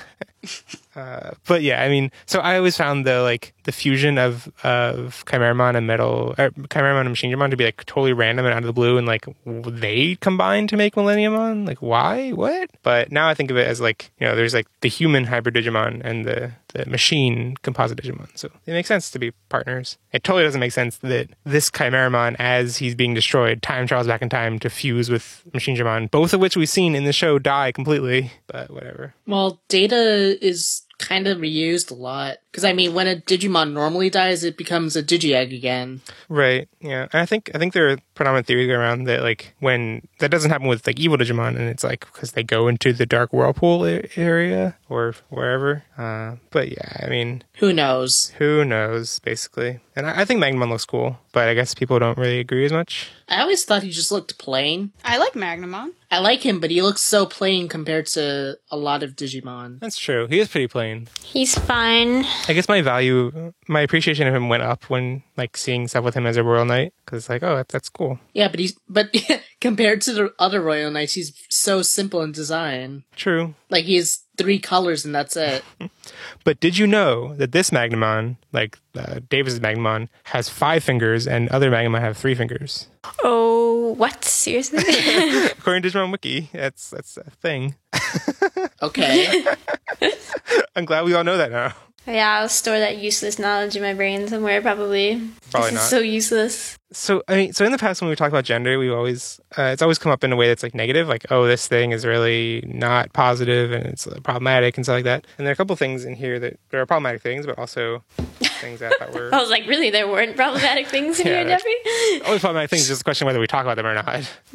Uh, but yeah, I mean, so I always found the like the fusion of of Chimeramon and Metal, or Chimeramon and Machinedramon to be like totally random and out of the blue, and like w- they combined to make Millenniumon. Like, why? What? But now I think of it as like, you know, there's like the human hybrid Digimon and the the machine composite Digimon, so it makes sense to be partners. It totally doesn't make sense that this Chimeramon, as he's being destroyed, time travels back in time to fuse with Machinedramon, both of which we've seen in the show die completely. But whatever. Well, data is kind of reused a lot. Because, I mean, when a Digimon normally dies, it becomes a Digi-Egg again. Right. Yeah. And I think I think there are predominant theories going around that like when that doesn't happen with like evil Digimon, and it's like because they go into the dark whirlpool a- area, or wherever. Uh, but yeah, I mean, Who knows? who knows, basically. And I, I think Magnamon looks cool, but I guess people don't really agree as much. I always thought he just looked plain. I like Magnamon. I like him, but he looks so plain compared to a lot of Digimon. That's true. He is pretty plain. He's fine. I guess my value, my appreciation of him went up when, like, seeing stuff with him as a Royal Knight. Because, like, oh, that, that's cool. Yeah, but he's but compared to the other Royal Knights, he's so simple in design. True. Like he has three colors and that's it. But did you know that this Magnamon, like uh, Davis' Magnamon, has five fingers and other Magnamon have three fingers? Oh, what? Seriously? According to Digimon Wiki, that's that's a thing. Okay. I'm glad we all know that now. Yeah, I'll store that useless knowledge in my brain somewhere, probably. Probably this not. is so useless. So I mean, so in the past when we talk about gender, we always uh, it's always come up in a way that's like negative, like oh, this thing is really not positive and it's uh, problematic and stuff like that. And there are a couple things in here that there are problematic things, but also things that I thought were I was like, really? There weren't problematic things in Yeah, here, there's- Jeffrey? always problematic things. Just a question whether we talk about them or not. Hmm.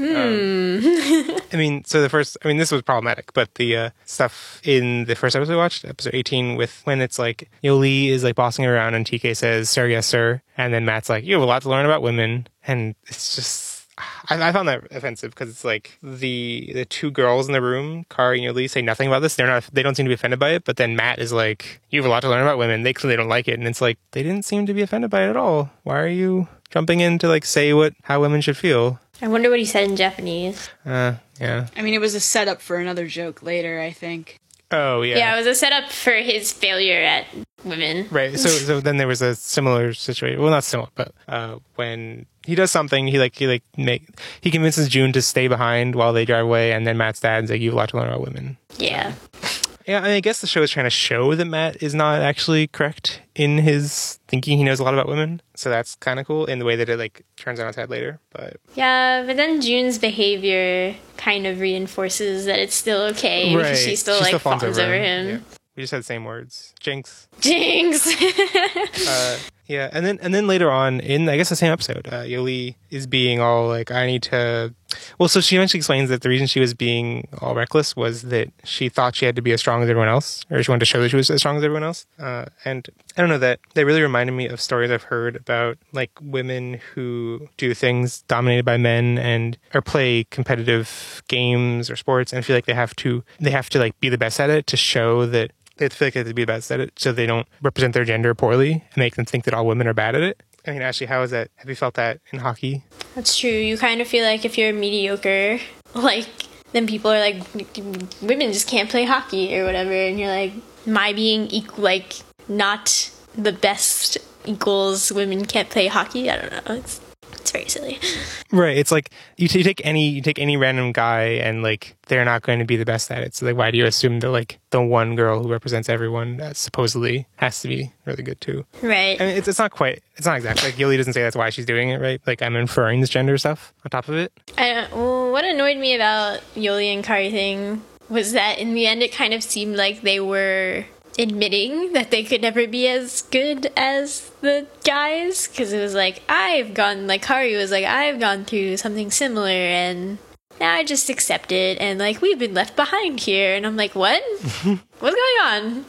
Um, I mean, so the first, I mean, this was problematic, but the uh, stuff in the first episode we watched, episode eighteen, with when it's like Yoli is like bossing around and T K says, "Sir, yes, sir," and then Matt's like, "You have a lot to learn about women," and it's just. I, I found that offensive because it's like the the two girls in the room, Kari and Yoli, say nothing about this. They're not. They don't seem to be offended by it. But then Matt is like, "You have a lot to learn about women." They clearly don't like it, and it's like they didn't seem to be offended by it at all. Why are you jumping in to like say what how women should feel? I wonder what he said in Japanese. Uh, yeah. I mean, it was a setup for another joke later, I think. Oh, yeah. Yeah, it was a setup for his failure at women. Right. So, so then there was a similar situation. Well, not similar, but uh, when he does something, he like he like make he convinces June to stay behind while they drive away, and then Matt's dad's like, "You have a lot to learn about women." Yeah. Yeah, I, mean, I guess the show is trying to show that Matt is not actually correct in his thinking he knows a lot about women. So that's kind of cool in the way that it like turns on its head later. But Yeah, but then June's behavior kind of reinforces that it's still okay right, because she still like fawns over him. Yeah. We just had the same words. Jinx. Jinx. Uh, yeah, and then and then later on in I guess the same episode, uh, Yoli is being all like, I need to. Well, so she eventually explains that the reason she was being all reckless was that she thought she had to be as strong as everyone else, or she wanted to show that she was as strong as everyone else. Uh, and I don't know, that that really reminded me of stories I've heard about like women who do things dominated by men and or play competitive games or sports and feel like they have to they have to like be the best at it to show that. They feel like they have to be the best at it so they don't represent their gender poorly and make them think that all women are bad at it. I mean, Ashley, how is that? Have you felt that in hockey? That's true. You kind of feel like if you're mediocre, like, then people are like, women just can't play hockey or whatever. And you're like, my being equal, like, not the best equals women can't play hockey. I don't know. It's it's very silly. Right. It's like you, t- you take any you take any random guy and like they're not going to be the best at it. So like, why do you assume that like the one girl who represents everyone uh, supposedly has to be really good too? Right. I mean, it's it's not quite. It's not exactly like Yoli doesn't say that's why she's doing it, right? Like I'm inferring this gender stuff on top of it. I don't, well, what annoyed me about Yoli and Kari thing was that in the end it kind of seemed like they were admitting that they could never be as good as the guys, because it was like, I've gone, like Kari was like, I've gone through something similar and now I just accept it, and like we've been left behind here, and I'm like, what? What's going on?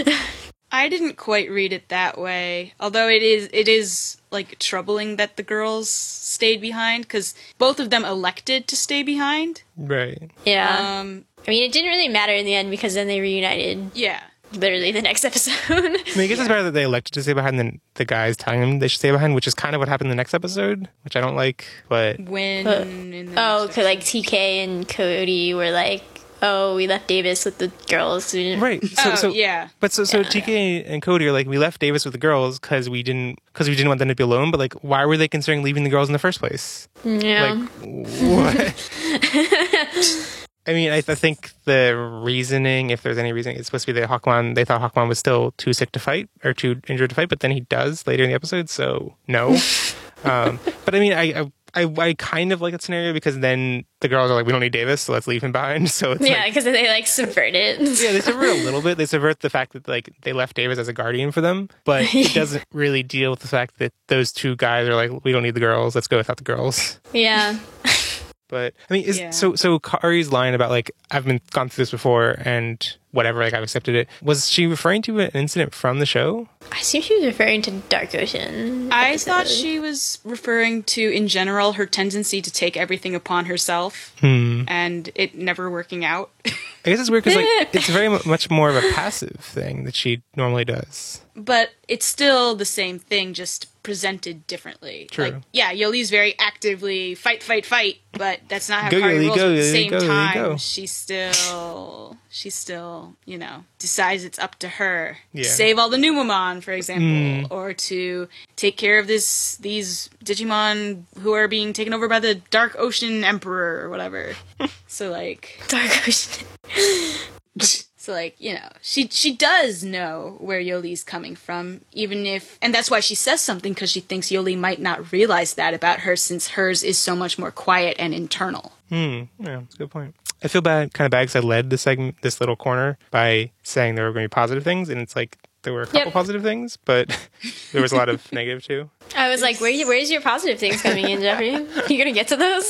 I didn't quite read it that way, although it is it is like troubling that the girls stayed behind because both of them elected to stay behind. Right. Yeah. Um. I mean, it didn't really matter in the end because then they reunited Yeah. literally the next episode. I mean, I guess it's better that they elected to stay behind than the guys telling them they should stay behind, which is kind of what happened in the next episode, which I don't like. But When. Uh, in the Oh, next cause like T K and Cody were like, "Oh, we left Davis with the girls." We didn't- right. So, Oh, so yeah. But so so Yeah. T K and Cody are like, we left Davis with the girls because we didn't because we didn't want them to be alone. But like, why were they considering leaving the girls in the first place? Yeah. Like what? I mean, I, I think the reasoning, if there's any reasoning, it's supposed to be that Hawkman, they thought Hawkman was still too sick to fight or too injured to fight, but then he does later in the episode, so no. um, but I mean, I, I I kind of like that scenario because then the girls are like, we don't need Davis, so let's leave him behind. So it's yeah, like, because they like subvert it. yeah, they subvert a little bit. They subvert the fact that like they left Davis as a guardian for them, but it doesn't really deal with the fact that those two guys are like, we don't need the girls, let's go without the girls. Yeah. But I mean, is, Yeah. so so Kari's line about like I've been gone through this before and whatever, like I've accepted it. Was she referring to an incident from the show? I assume she was referring to Dark Ocean. I episode. thought she was referring to, in general, her tendency to take everything upon herself Hmm. and it never working out. I guess it's weird because like it's very mu- much more of a passive thing that she normally does. But it's still the same thing, just presented differently. True. Like, yeah, Yoli's very actively fight, fight, fight, but that's not how Go, Kari Yoli, rolls. go, But at the Yoli, same go, Yoli, time, go. she still, she still, you know, decides it's up to her Yeah. to save all the Numemon, for example, Mm. or to take care of this these Digimon who are being taken over by the Dark Ocean Emperor or whatever. So like. Dark Ocean. So, like, you know, she she does know where Yoli's coming from, even if... And that's why she says something, because she thinks Yoli might not realize that about her, since hers is so much more quiet and internal. Hmm. Yeah, that's a good point. I feel bad, kind of bad, because I led this segment, this little corner by saying there were going to be positive things, and it's like there were a couple Yep. positive things, but there was a lot of negative too. I was like, where, where's your positive things coming in, Jeffrey? You gonna get to those?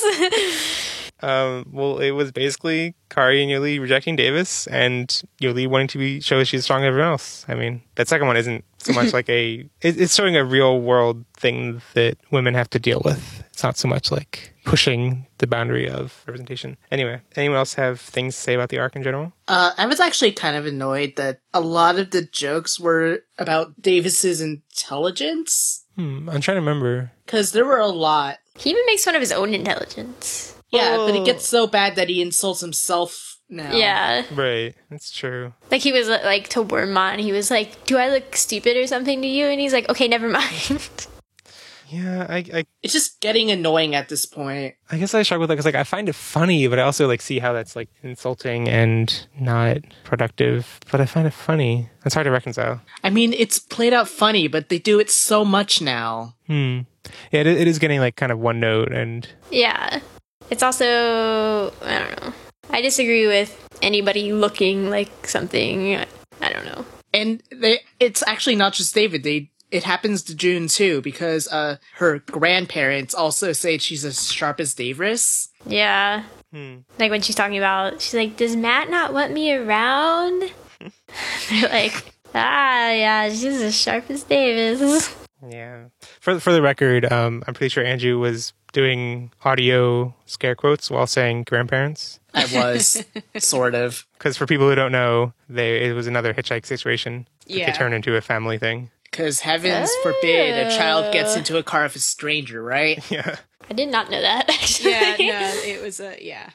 Um, well, it was basically Kari and Yoli rejecting Davis, and Yoli wanting to be show she's stronger than everyone else. I mean, that second one isn't so much like a it, it's showing a real world thing that women have to deal with. It's not so much like pushing the boundary of representation. Anyway, anyone else have things to say about the arc in general? Uh, I was actually kind of annoyed that a lot of the jokes were about Davis's intelligence. Hmm, I'm trying to remember. Because there were a lot. He even makes fun of his own intelligence. Yeah, but Oh. it gets so bad that he insults himself now. Yeah. Right, that's true. Like, he was like, to Wormmon, he was like, do I look stupid or something to you? And he's like, okay, never mind. Yeah, I, I, It's just getting annoying at this point. I guess I struggle with that because like I find it funny, but I also like see how that's like insulting and not productive. But I find it funny. It's hard to reconcile. I mean, it's played out funny, but they do it so much now. Hmm. Yeah, it, it is getting like kind of one note, and Yeah. It's also, I don't know. I disagree with anybody looking like something. I don't know. And they, it's actually not just David. They it happens to June too, because uh her grandparents also say she's as sharp as Davris. Yeah. Hmm. Like when she's talking about, she's like, does Matt not want me around? They're like, ah, yeah, she's as sharp as Davis. yeah. For for the record, um, I'm pretty sure Andrew was doing audio scare quotes while saying grandparents. I was sort of. Because for people who don't know, they it was another hitchhike situation that Yeah. could turn into a family thing. Because heavens forbid a child gets into a car with a stranger, right? Yeah. I did not know that, actually. Yeah, no, it was a... Yeah.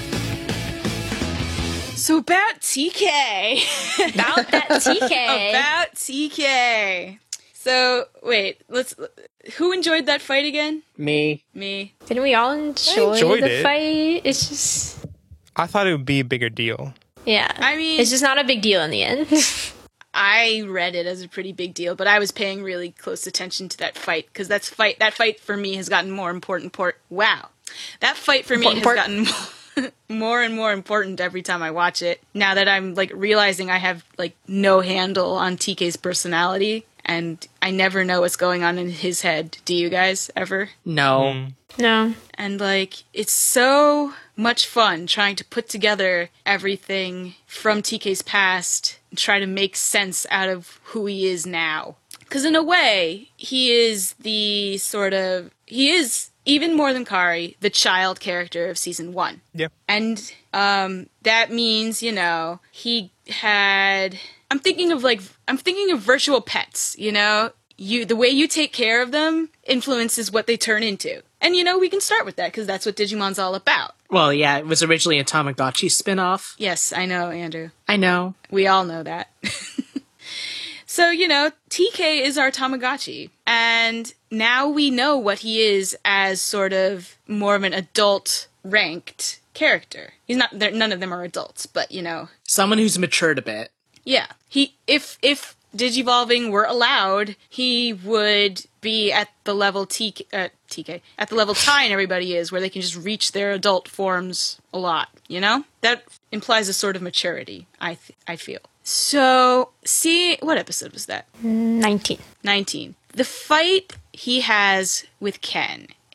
So about T K. About that T K. About T K. So, wait, let's... Who enjoyed that fight again? Me. Me. Didn't we all enjoy enjoyed the it. fight? It's just, I thought it would be a bigger deal. yeah. I mean- it's just not a big deal in the end. I read it as a pretty big deal, but I was paying really close attention to that fight because that's fight. That fight for me has gotten more important. Port. Wow, that fight for me has Important gotten more and more important every time I watch it. Now that I'm like realizing I have like no handle on T K's personality, and I never know what's going on in his head. Do you guys ever? No. No. And like, it's so much fun trying to put together everything from T K's past and try to make sense out of who he is now. Because in a way, he is the sort of, he is, even more than Kari, the child character of season one. Yeah. And um, that means, you know, he had, I'm thinking of like, I'm thinking of virtual pets, you know? You, the way you take care of them influences what they turn into. And, you know, we can start with that, because that's what Digimon's all about. Well, yeah, it was originally a Tamagotchi spinoff. Yes, I know, Andrew. I know. We all know that. So, you know, T K is our Tamagotchi. And now we know what he is as sort of more of an adult ranked character. He's not, none of them are adults, but, you know. Someone who's matured a bit. Yeah. He, if, if Digivolving were allowed, he would be at the level T K, uh, T K, at the level Tai and everybody is, where they can just reach their adult forms a lot, you know? That implies a sort of maturity, I th- I feel. So, see, what episode was that? nineteen. nineteen. The fight he has with Ken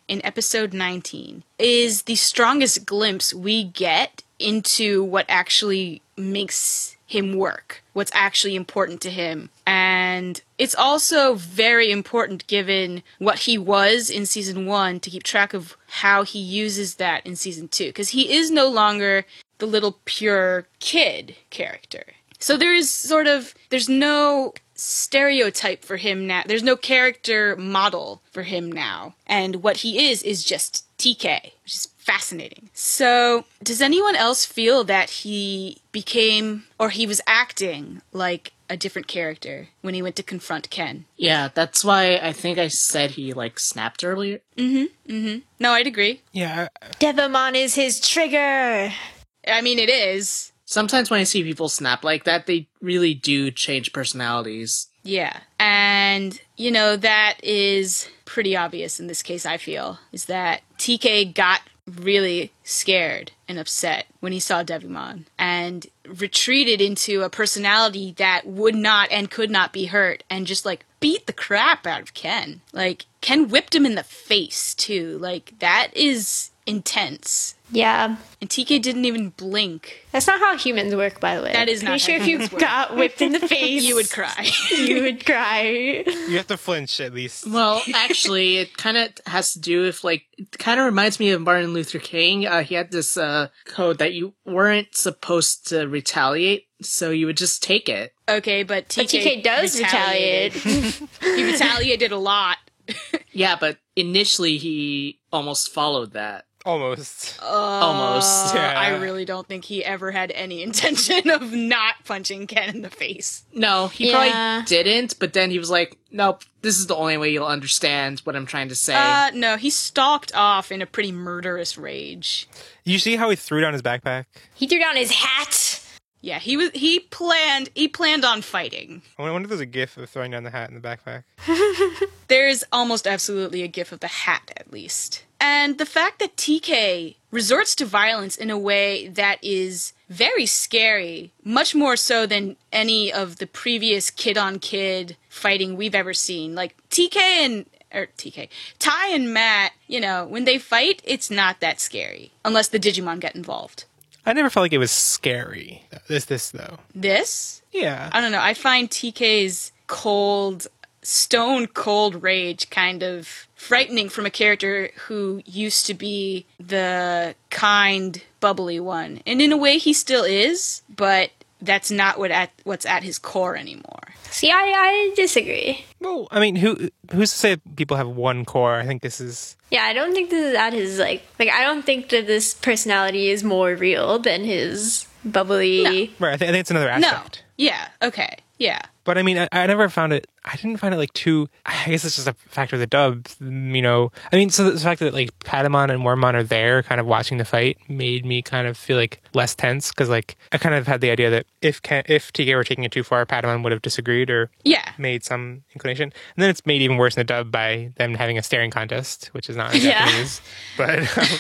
in episode nineteen is the strongest glimpse we get into what actually makes him work, what's actually important to him. And it's also very important given what he was in season one to keep track of how he uses that in season two, because he is no longer the little pure kid character. So there is sort of, there's no stereotype for him now. There's no character model for him now. And what he is, is just T K, which is fascinating. So does anyone else feel that he became, or he was acting like a different character when he went to confront Ken? Yeah, that's why I think I said he, like, snapped earlier. Mm-hmm, mm-hmm. No, I'd agree. Yeah. Devimon is his trigger. I mean, it is. Sometimes when I see people snap like that, they really do change personalities. Yeah. And, you know, that is pretty obvious in this case, I feel, is that T K got really scared and upset when he saw Devimon and retreated into a personality that would not and could not be hurt and just, like, beat the crap out of Ken. Like, Ken whipped him in the face, too. Like, that is intense. Yeah. And T K didn't even blink. That's not how humans work, by the way. That is not Pretty how sure if you humans work. got whipped in the face, You would cry. you would cry. You have to flinch at least. Well, actually, it kind of has to do with, like, it kind of reminds me of Martin Luther King. Uh, he had this uh, code that you weren't supposed to retaliate, so you would just take it. Okay, but T K, But T K does retaliate. He retaliated a lot. Yeah, but initially he almost followed that. Almost. Uh, Almost. Yeah. I really don't think he ever had any intention of not punching Ken in the face. No, he Yeah. probably didn't, but then he was like, nope, this is the only way you'll understand what I'm trying to say. Uh, no, he stalked off in a pretty murderous rage. You see how he threw down his backpack? He threw down his hat. Yeah, he was. He planned. He planned on fighting. I wonder if there's a gif of throwing down the hat in the backpack. There's almost absolutely a gif of the hat, at least. And the fact that T K resorts to violence in a way that is very scary, much more so than any of the previous kid-on-kid fighting we've ever seen. Like, T K and... or T K. Ty and Matt, you know, when they fight, it's not that scary. Unless the Digimon get involved. I never felt like it was scary. This, this though. This? Yeah. I don't know. I find T K's cold, stone cold rage kind of frightening from a character who used to be the kind, bubbly one. And in a way, he still is, but that's not what at what's at his core anymore. See, I, I disagree. Well, I mean, who who's to say people have one core? I think this is... Yeah, I don't think this is at his, like, like, I don't think that this personality is more real than his bubbly... No. Right, I, th- I think it's another aspect. No. Yeah, okay. Yeah. But I mean, I, I never found it, I didn't find it like too, I guess it's just a factor of the dub, you know. I mean, so the fact that like Patamon and Wormmon are there kind of watching the fight made me kind of feel like less tense, because like I kind of had the idea that if Ken, if T K were taking it too far, Patamon would have disagreed or Yeah. made some inclination. And then it's made even worse in the dub by them having a staring contest, which is not in Yeah. Japanese. But... Um,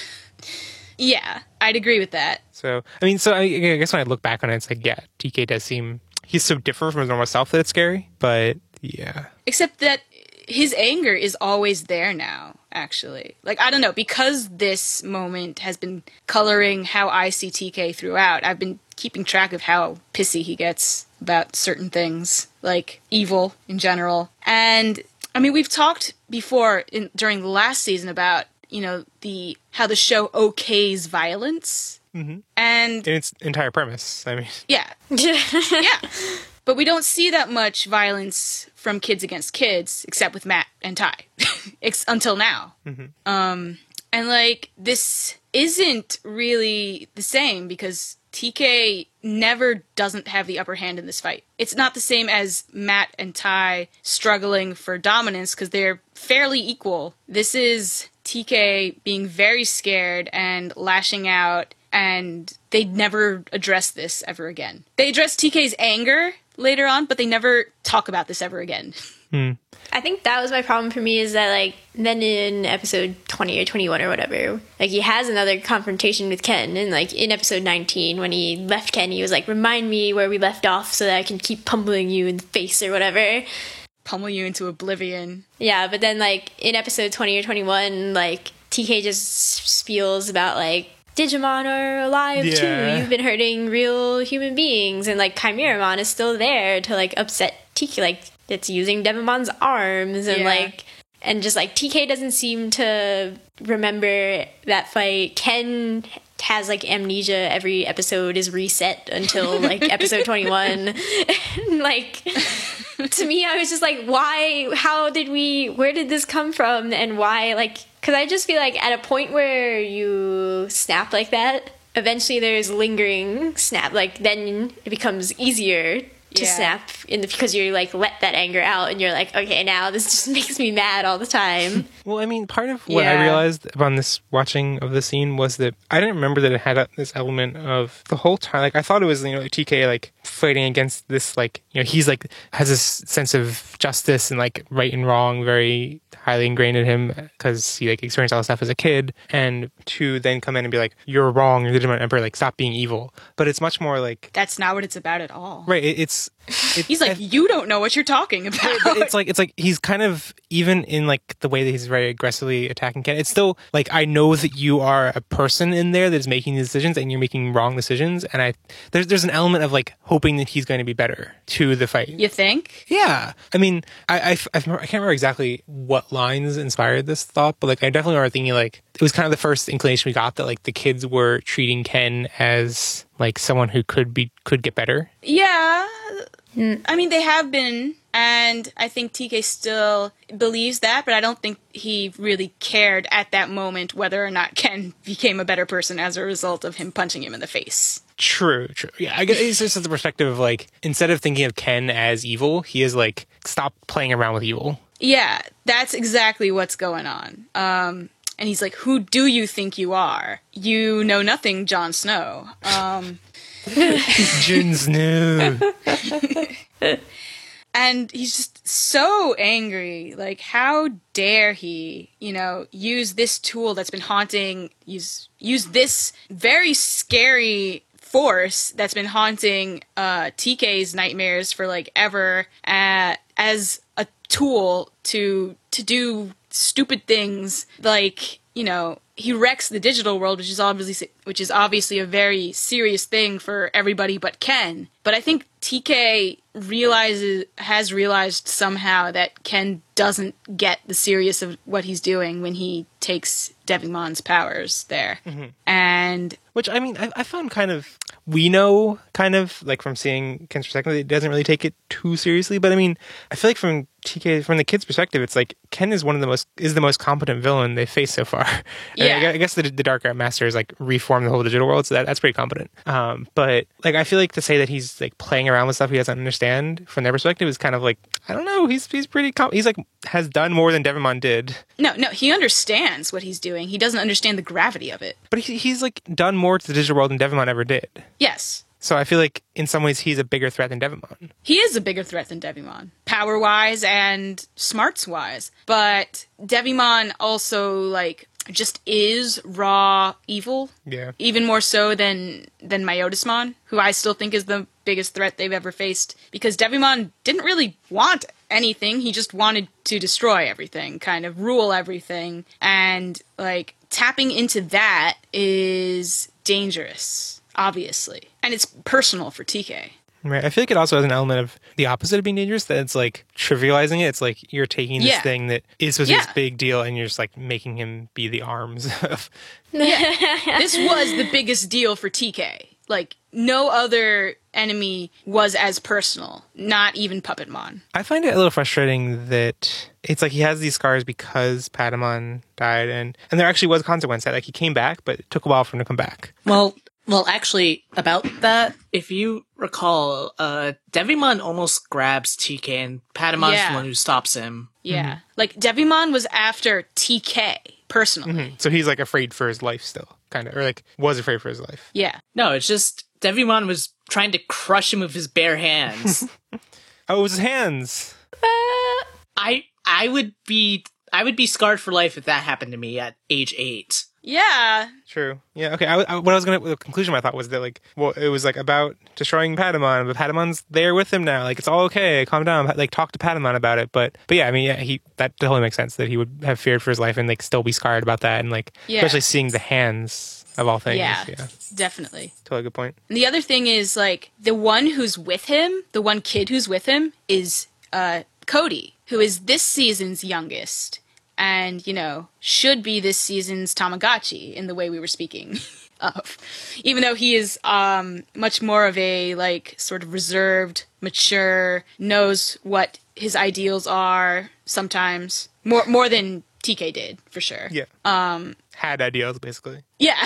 Yeah, I'd agree with that. so, I mean, so I, I guess when I look back on it, it's like, yeah, T K does seem... He's so different from his normal self that it's scary, but yeah. Except that his anger is always there now, actually. Like, I don't know, because this moment has been coloring how I see T K throughout, I've been keeping track of how pissy he gets about certain things, like evil in general. And, I mean, we've talked before in, during the last season about, you know, the how the show okays violence. Mm-hmm. And In its entire premise, I mean... yeah. Yeah. But we don't see that much violence from kids against kids, except with Matt and Ty. Ex- until now. Mm-hmm. Um, and, like, this isn't really the same, because T K never doesn't have the upper hand in this fight. It's not the same as Matt and Ty struggling for dominance, because they're fairly equal. This is T K being very scared and lashing out, and they never address this ever again. They address T K's anger later on, but they never talk about this ever again. Hmm. I think that was my problem for me, is that, like, then in episode twenty or twenty-one or whatever, like, he has another confrontation with Ken, and, like, in episode nineteen, when he left Ken, he was like, remind me where we left off so that I can keep pummeling you in the face or whatever. pummel you into oblivion. Yeah, but then like in episode twenty or twenty-one, like T K just spiels about like Digimon are alive Yeah. too. You've been hurting real human beings, and like Chimeramon is still there to like upset T K. Like it's using Devimon's arms, and Yeah. like and just like T K doesn't seem to remember that fight. Ken has like amnesia. Every episode is reset until like episode twenty-one. Like to me, I was just like, why? How did we? Where did this come from? And why? Like, because I just feel like at a point where you snap like that, eventually there's lingering snap. Like then it becomes easier to Yeah. snap in the because you like let that anger out, and you're like, okay, now this just makes me mad all the time. Well, I mean, part of what I Yeah. realized upon this watching of the scene was that I didn't remember that it had a, this element of the whole time. Like, I thought it was, you know, T K, like, fighting against this, like, you know, he's, like, has this sense of justice and, like, right and wrong very highly ingrained in him because he, like, experienced all this stuff as a kid. And to then come in and be like, you're wrong, you're the Digimon Emperor, like, stop being evil. But it's much more like, That's not what it's about at all. right, it, it's... It, He's like, I- you don't know what you're talking about. but it's like it's like he's kind of even in like the way that he's very aggressively attacking Ken. It's still like I know that you are a person in there that is making these decisions and you're making wrong decisions. And I there's there's an element of like hoping that he's going to be better to the fight. You think? Yeah, I mean, I, I, I can't remember exactly what lines inspired this thought, but like I definitely remember thinking like it was kind of the first inclination we got that like the kids were treating Ken as like someone who could be could get better. Yeah. I mean, they have been, and I think T K still believes that, but I don't think he really cared at that moment whether or not Ken became a better person as a result of him punching him in the face. True, true. Yeah, I guess it's just the perspective of like instead of thinking of Ken as evil, he is like stop playing around with evil. Yeah, that's exactly what's going on. Um, and he's like, who do you think you are? You know nothing, Jon Snow. Um... Jon Snow. And he's just so angry. Like, how dare he, you know, use this tool that's been haunting, use use this very scary force that's been haunting uh, T K's nightmares for like ever uh, as a tool to to do stupid things like, you know, he wrecks the digital world, which is obviously which is obviously a very serious thing for everybody but Ken. But I think T K realizes has realized somehow that Ken doesn't get the serious of what he's doing when he takes Devimon's powers there. Mm-hmm. And Which, I mean, I, I found kind of, we know kind of, like from seeing Ken's perspective, it doesn't really take it too seriously. But I mean, I feel like from T K, from the kid's perspective, it's like Ken is one of the most, is the most competent villain they've faced so far. And Yeah. I, I guess the, the Dark Art Master has like reformed the whole digital world, so that, that's pretty competent. Um, but like, I feel like to say that he's like playing around with stuff he doesn't understand from their perspective is kind of like, I don't know, he's, he's pretty, com- he's like, has done more than Devimon did. no, no, he understands what he's doing. He doesn't understand the gravity of it. But he, he's like done more to the digital world than Devimon ever did. Yes. So I feel like in some ways he's a bigger threat than Devimon. He is a bigger threat than Devimon, power-wise and smarts-wise. But Devimon also, like, just is raw evil. Yeah. Even more so than than Myotismon, who I still think is the biggest threat they've ever faced. Because Devimon didn't really want anything. He just wanted to destroy everything, kind of rule everything. And, like, tapping into that is dangerous, obviously. And it's personal for T K. Right. I feel like it also has an element of the opposite of being dangerous, that it's like trivializing it. It's like you're taking this Yeah. thing that is supposed to be Yeah. this big deal and you're just like making him be the arms of. This was the biggest deal for T K. Like, no other enemy was as personal, not even Puppetmon. I find it a little frustrating that it's like he has these scars because Patamon died, and, and there actually was a consequence. That like he came back, but it took a while for him to come back. Well, well, actually, about that, if you recall, uh, Devimon almost grabs T K, and Patamon's Yeah. the one who stops him. Yeah. Like, Devimon was after T K, personally. So he's like afraid for his life still, kind of, or like was afraid for his life. Yeah. No, it's just Devimon was trying to crush him with his bare hands. Oh, it was his hands. I I would be I would be scarred for life if that happened to me at age eight. Yeah. True. Yeah. Okay. I, I, what I was gonna, the conclusion of my thought was that like, well, it was like about destroying Patamon, but Patamon's there with him now. Like, it's all okay. Calm down. Like, talk to Patamon about it. But, but yeah, I mean, yeah, he that totally makes sense that he would have feared for his life and like still be scarred about that, and like, Yeah. especially seeing the hands of all things. Yeah, Yeah. definitely. Totally good point. And the other thing is, like, the one who's with him, the one kid who's with him, is uh, Cody, who is this season's youngest. And, you know, should be this season's Tamagotchi in the way we were speaking of. Even though he is um, much more of a, like, sort of reserved, mature, knows what his ideals are sometimes. More more than T K did, for sure. Yeah. Um, Had ideals, basically. Yeah.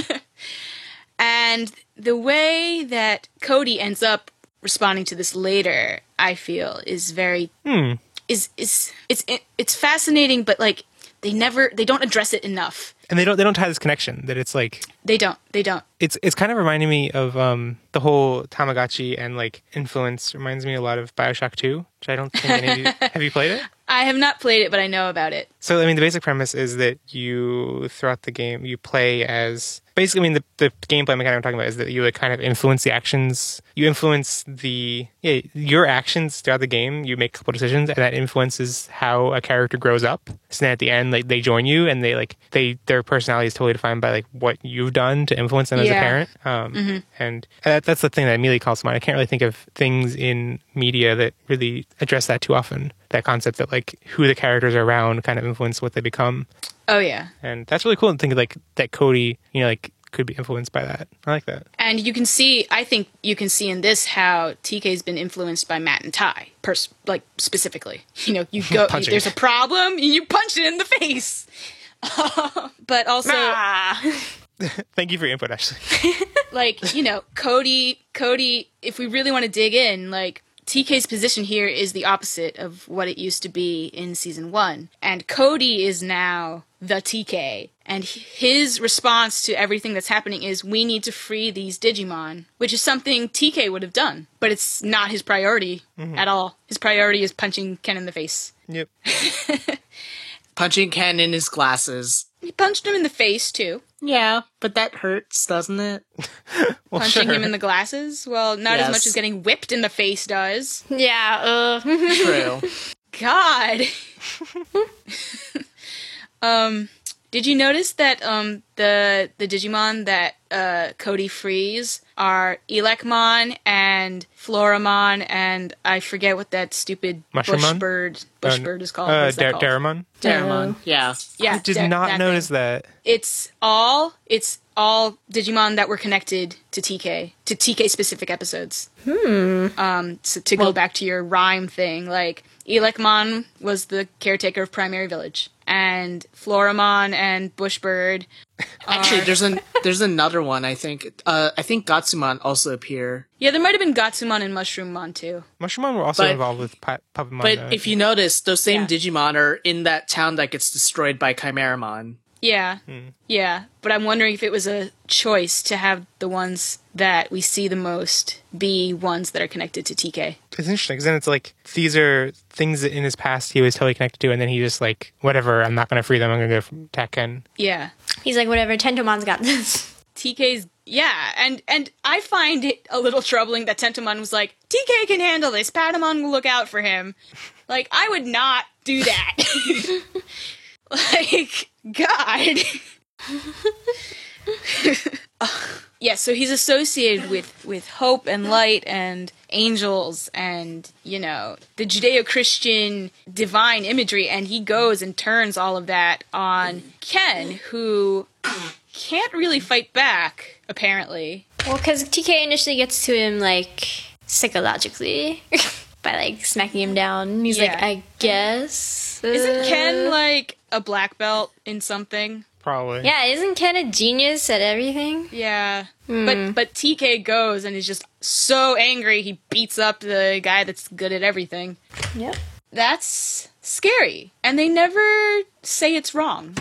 And the way that Cody ends up responding to this later, I feel, is very... Hmm. is is it's it's fascinating, but like they never they don't address it enough. And they don't they don't tie this connection that it's like They don't. They don't. it's it's kind of reminding me of um the whole Tamagotchi and like influence reminds me a lot of BioShock two, which I don't think any of you have you played it? I have not played it, but I know about it. So I mean the basic premise is that you throughout the game you play as basically I mean the, the gameplay mechanic I'm talking about is that you like kind of influence the actions you influence the yeah your actions throughout the game, you make a couple decisions and that influences how a character grows up. So then at the end like they join you and they like they their personality is totally defined by like what you've done to influence them as a Yeah. parent. Um, and that, that's the thing that immediately calls to mind. I can't really think of things in media that really address that too often. That concept that like who the characters are around kind of influence what they become. Oh yeah. And that's really cool to think like that Cody, you know, like could be influenced by that. I like that. And you can see, I think you can see in this how T K's been influenced by Matt and Ty, pers- like specifically. You know, you go, Punching. there's a problem, and you punch it in the face. But also, Thank you for your input, Ashley. like, you know, Cody, Cody, if we really want to dig in, like, T K's position here is the opposite of what it used to be in season one. And Cody is now the T K. And his response to everything that's happening is, we need to free these Digimon, which is something T K would have done. But it's not his priority at all. His priority is punching Ken in the face. Yep. Punching Ken in his glasses. He punched him in the face, too. Yeah, but that hurts, doesn't it? Well, Punching sure. him in the glasses? Well, not as Yes. much as getting whipped in the face does. Yeah, uh. True. God. um, did you notice that um the the Digimon that uh Cody frees are Elecmon and Floramon and I forget what that stupid Mushroomon? bush bird bush bird is called. Uh, What's that Dar- called? Daramon? Daramon. Yeah. Yeah, I did Dar- not that notice thing. that. It's all it's all Digimon that were connected to T K to T K specific episodes. Hmm. Um. So to go back to your rhyme thing, like Elecmon was the caretaker of Primary Village, and Floramon and Bushbird. Actually, there's an there's another one. I think. Uh, I think Gatsumon also appear. Yeah, there might have been Gatsumon and Mushroommon too. Mushroomon were also But- involved with Pu- Puppetmon. But uh, if you notice, those same Yeah. Digimon are in that town that gets destroyed by Chimeramon. Yeah, Hmm. yeah. But I'm wondering if it was a choice to have the ones that we see the most be ones that are connected to T K. it's interesting because then it's like these are things that in his past he was totally connected to, and then he just like whatever. I'm not going to free them. I'm going to go attack Ken. Yeah. He's like, whatever, Tentomon's got this. T K's yeah, and and I find it a little troubling that Tentomon was like, T K can handle this, Patamon will look out for him. Like, I would not do that. Like, God. Yeah, so he's associated with, with hope and light and angels and, you know, the Judeo-Christian divine imagery, and he goes and turns all of that on Ken, who can't really fight back, apparently. Well, because T K initially gets to him, like, psychologically. By, like, smacking him down. He's like, Yeah. I guess. Isn't uh, Ken, like, a black belt in something? Probably. Yeah, isn't Ken a genius at everything? Yeah. But but T K goes and is just so angry he beats up the guy that's good at everything. Yep. That's scary. And they never say it's wrong.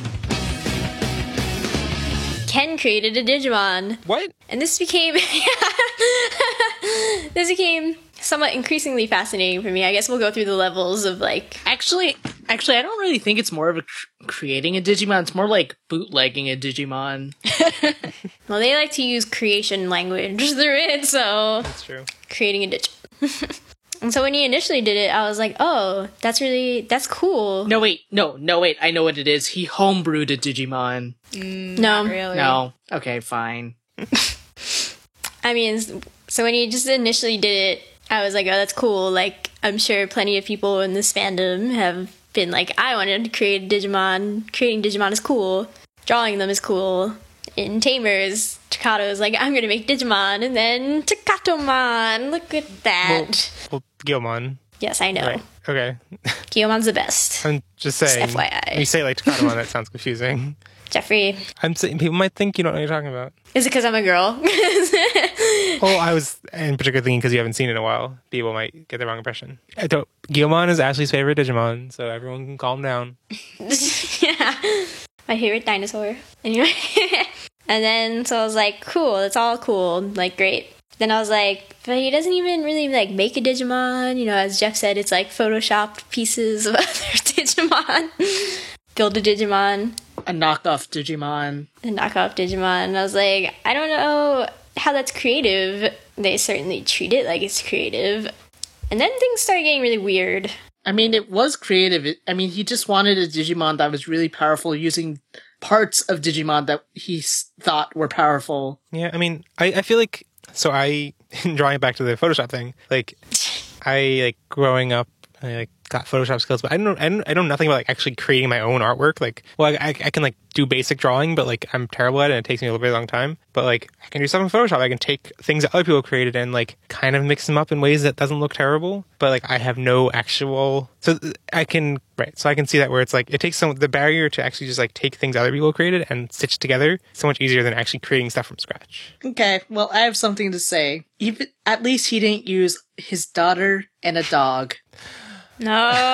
Ken created a Digimon. What? And this became... this became somewhat increasingly fascinating for me. I guess we'll go through the levels of like. Actually, actually, I don't really think it's more of a cr- creating a Digimon. It's more like bootlegging a Digimon. Well, they like to use creation language through it, so That's true. creating a Digimon. And so when he initially did it, I was like, oh, that's really, that's cool. No, wait, no, no, wait, I know what it is. He homebrewed a Digimon. No. Really? No. Okay, fine. I mean, so when he just initially did it, I was like, oh, that's cool. Like, I'm sure plenty of people in this fandom have been like, I wanted to create a Digimon. Creating Digimon is cool. Drawing them is cool. In Tamers, Takato is like, I'm going to make Digimon. And then Takatomon. Look at that. Well, well Gilmon. Yes, I know. Right. Okay. Guillomon's the best. I'm just saying. Just F Y I. When you say like Takatomon, that sounds confusing. Jeffrey, I'm saying people might think you don't know what you're talking about. is it because I'm a girl? Oh, I was in particular thinking because you haven't seen it in a while. People might get the wrong impression. I don't. Guilmon is Ashley's favorite Digimon, so everyone can calm down. Yeah. My favorite dinosaur. Anyway. And then, so I was like, cool, it's all cool. Like, great. Then I was like, but he doesn't even really, like, make a Digimon. You know, as Jeff said, it's like photoshopped pieces of other Digimon. Build a Digimon. A knockoff Digimon. A knockoff Digimon. And I was like, I don't know how that's creative. They certainly treat it like it's creative. And then things started getting really weird. I mean, it was creative. It, I mean, he just wanted a Digimon that was really powerful using parts of Digimon that he s- thought were powerful. Yeah, I mean, I, I feel like, so I, drawing it back to the Photoshop thing, like, I, like, growing up, I, like, got Photoshop skills, but I don't know, I, don't, I know nothing about, like, actually creating my own artwork. Like, well, I, I, I can, like, do basic drawing, but, like, I'm terrible at it, and it takes me a little bit long time. But, like, I can do stuff in Photoshop. I can take things that other people created and, like, kind of mix them up in ways that doesn't look terrible. But, like, I have no actual... So, I can... Right, so I can see that where it's, like, it takes some... The barrier to actually just, like, take things other people created and stitch it together so much easier than actually creating stuff from scratch. Okay, well, I have something to say. Even, at least he didn't use his daughter and a dog. No,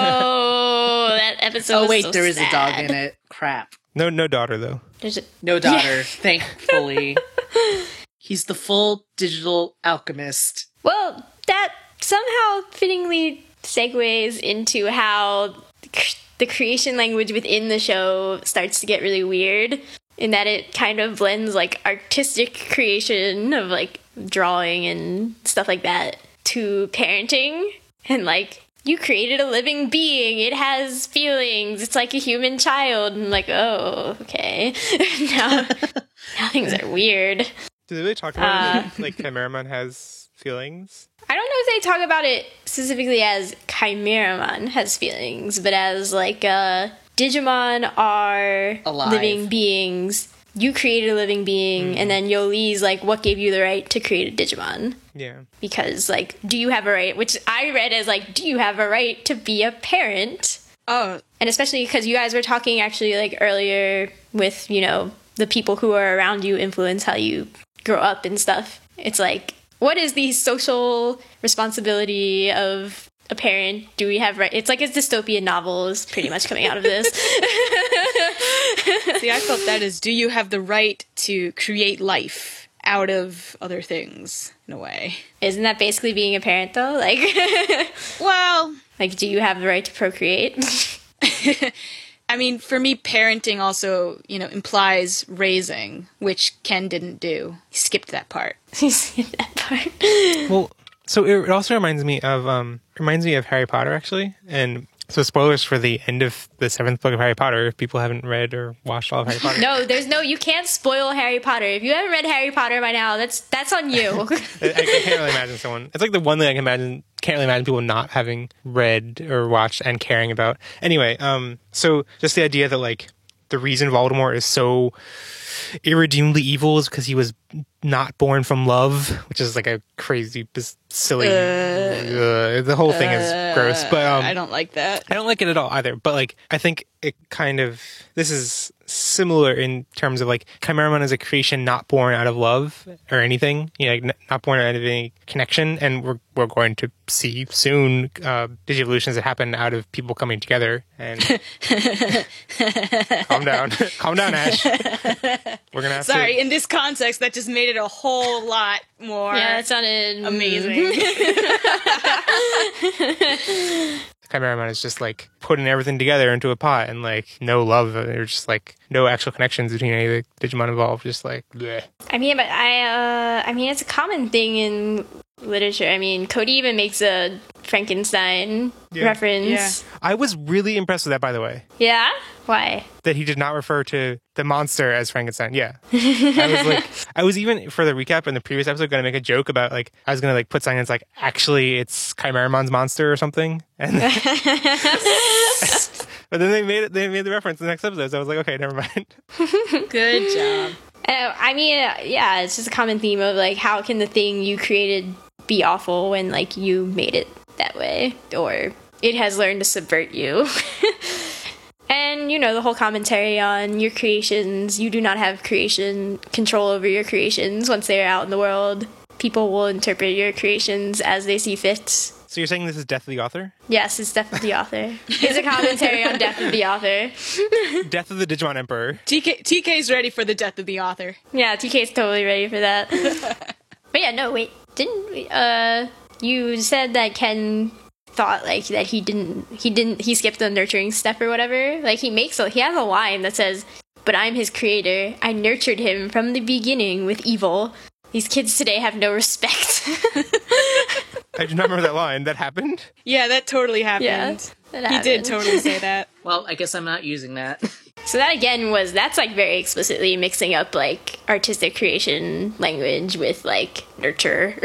that episode Oh, was wait, so there is a dog sad. in it. Crap. No, no daughter, though. There's a... No daughter, thankfully. He's the full digital alchemist. Well, that somehow fittingly segues into how the creation language within the show starts to get really weird, in that it kind of blends like artistic creation of like drawing and stuff like that to parenting, and like, you created a living being, it has feelings, it's like a human child. And I'm like, oh, okay. now, now things are weird. Do they really talk about Uh, it? Like, Chimeramon has feelings? I don't know if they talk about it specifically as Chimeramon has feelings, but as like uh, Digimon are Alive. living beings. You created a living being, and then Yoli's like, what gave you the right to create a Digimon? Yeah. Because, like, do you have a right? Which I read as, like, do you have a right to be a parent? Oh, And especially because you guys were talking actually, like, earlier with, you know, the people who are around you influence how you grow up and stuff. It's like, what is the social responsibility of a parent? Do we have right? It's like a dystopian novel is pretty much coming out of this. See, I felt that is, do you have the right to create life out of other things, in a way? Isn't that basically being a parent, though? Like, Well, like, do you have the right to procreate? I mean, for me, parenting also, you know, implies raising, which Ken didn't do. He skipped that part. that part. Well, so it, it also reminds me of um reminds me of Harry Potter, actually. And so spoilers for the end of the seventh book of Harry Potter if people haven't read or watched all of Harry Potter. No, there's no. You can't spoil Harry Potter. If you haven't read Harry Potter by now, that's that's on you. I, I can't really imagine someone. It's like the one thing I can imagine. Can't really imagine people not having read or watched and caring about. Anyway, um, so just the idea that like the reason Voldemort is so irredeemably evil is because he was not born from love, which is like a crazy, bis- silly. Uh, the whole thing is gross, but um, I don't like that. I don't like it at all either. But like, I think it kind of this is similar in terms of like Chimeramon is a creation not born out of love or anything, you know, like, n- not born out of any connection, and we're we're going to see soon uh, digievolutions that happen out of people coming together. And calm down, calm down, Ash. We're gonna have Sorry, to. in this context, that just made it a whole lot more Yeah, that sounded amazing. Chimeramon is just like putting everything together into a pot, and like no love. There's just like no actual connections between any of the Digimon involved. Just like bleh. I mean, but I, uh, I mean, it's a common thing in literature. I mean, Cody even makes a Frankenstein Yeah. reference. Yeah. I was really impressed with that, by the way. Yeah? Why? That he did not refer to the monster as Frankenstein. Yeah. I was like, I was even, for the recap in the previous episode, going to make a joke about, like, I was going to, like, put something that's like, actually, it's Chimeramon's monster or something. And then, but then they made it, they made the reference in the next episode, so I was like, okay, never mind. Good job. Uh, I mean, uh, yeah, it's just a common theme of, like, how can the thing you created be awful when, like, you made it that way? Or it has learned to subvert you. And, you know, the whole commentary on your creations. You do not have creation control over your creations once they're out in the world. People will interpret your creations as they see fit. So you're saying this is Death of the Author? Yes, it's Death of the Author. It's a commentary on Death of the Author. Death of the Digimon Emperor. T K T K's ready for the death of the author. Yeah, T K's totally ready for that. But yeah, no, wait. Didn't we, uh, you said that Ken thought, like, that he didn't, he didn't, he skipped the nurturing step or whatever? Like, he makes a, he has a line that says, "But I'm his creator. I nurtured him from the beginning with evil. These kids today have no respect." I do not remember that line. That happened? Yeah, that totally happened. Yeah, that He did happened. totally say that. Well, I guess I'm not using that. So that again was, that's like very explicitly mixing up like artistic creation language with like nurture,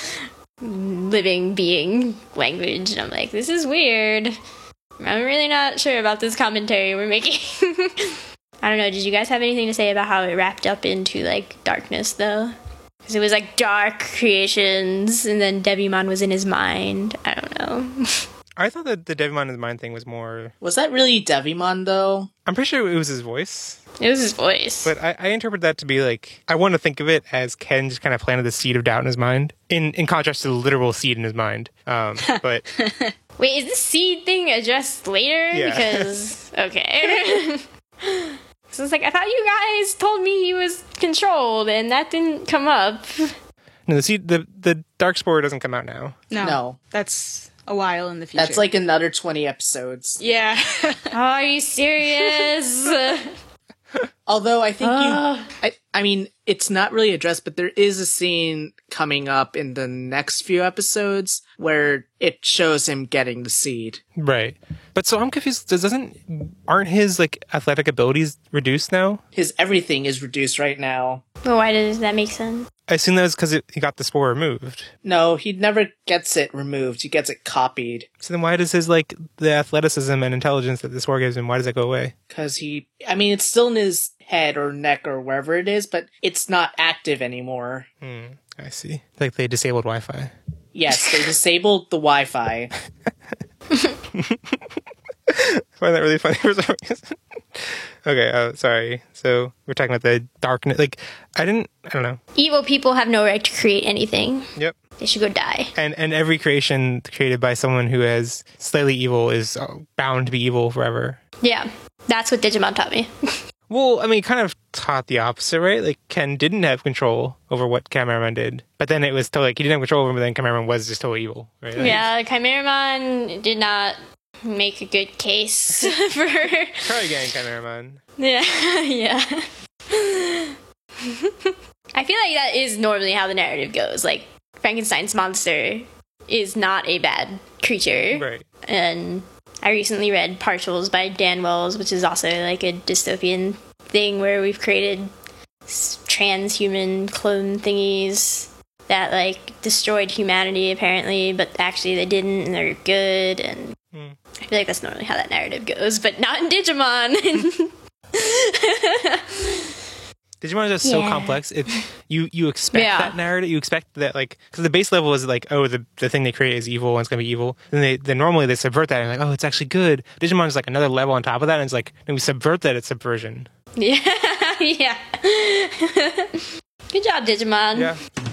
living being language. And I'm like, this is weird. I'm really not sure about this commentary we're making. I don't know. Did you guys have anything to say about how it wrapped up into like darkness though? Because it was like dark creations and then Devimon was in his mind. I don't know. I thought that the Devimon in his mind thing was more... Was that really Devimon, though? I'm pretty sure it was his voice. It was his voice. But I, I interpret that to be like... I want to think of it as Ken just kind of planted the seed of doubt in his mind. In in contrast to the literal seed in his mind. Um, but... Wait, is this seed thing addressed later? Yeah. Because, okay. So it's like, I thought you guys told me he was controlled, and that didn't come up. No, the seed... The, the Dark Spore doesn't come out now. No. No. That's a while in the future. That's like another twenty episodes. Yeah. Oh, are you serious? Although I think Ah. you, I, I mean, it's not really addressed, but there is a scene coming up in the next few episodes where it shows him getting the seed. Right. But so I'm confused. Does, doesn't... Aren't his, like, athletic abilities reduced now? His everything is reduced right now. But why does that make sense? I assume that was because he got the spore removed. No, he never gets it removed. He gets it copied. So then why does his, like, the athleticism and intelligence that the spore gives him, why does that go away? Because he, I mean, it's still in his head or neck or wherever it is, but it's not active anymore. Hmm, I see. Like they disabled Wi-Fi. Yes, they disabled the Wi-Fi. I find that really funny for some reason. Okay, uh, sorry. So we're talking about the darkness. Like, I didn't, I don't know. Evil people have no right to create anything. Yep. They should go die. And and every creation created by someone who is slightly evil is uh, bound to be evil forever. Yeah, that's what Digimon taught me. Well, I mean, kind of taught the opposite, right? Like, Ken didn't have control over what Chimeramon did. But then it was totally, like, he didn't have control over him, but then Chimeramon was just totally evil, right? Like, Yeah, Chimeramon did not make a good case for... Try again, Chimeramon. Yeah, yeah. I feel like that is normally how the narrative goes. Like, Frankenstein's monster is not a bad creature. Right. And I recently read Partials by Dan Wells, which is also like a dystopian thing where we've created s- transhuman clone thingies that like destroyed humanity apparently, but actually they didn't and they're good. And Hmm. I feel like that's normally how that narrative goes, but not in Digimon. Digimon is just so Yeah. complex. It you you expect Yeah. that narrative. You expect that like because the base level is like oh the the thing they create is evil and it's gonna be evil. Then they then normally they subvert that and like oh it's actually good. Digimon is like another level on top of that and it's like then we subvert that it's subversion. Yeah. Yeah. Good job, Digimon. Yeah.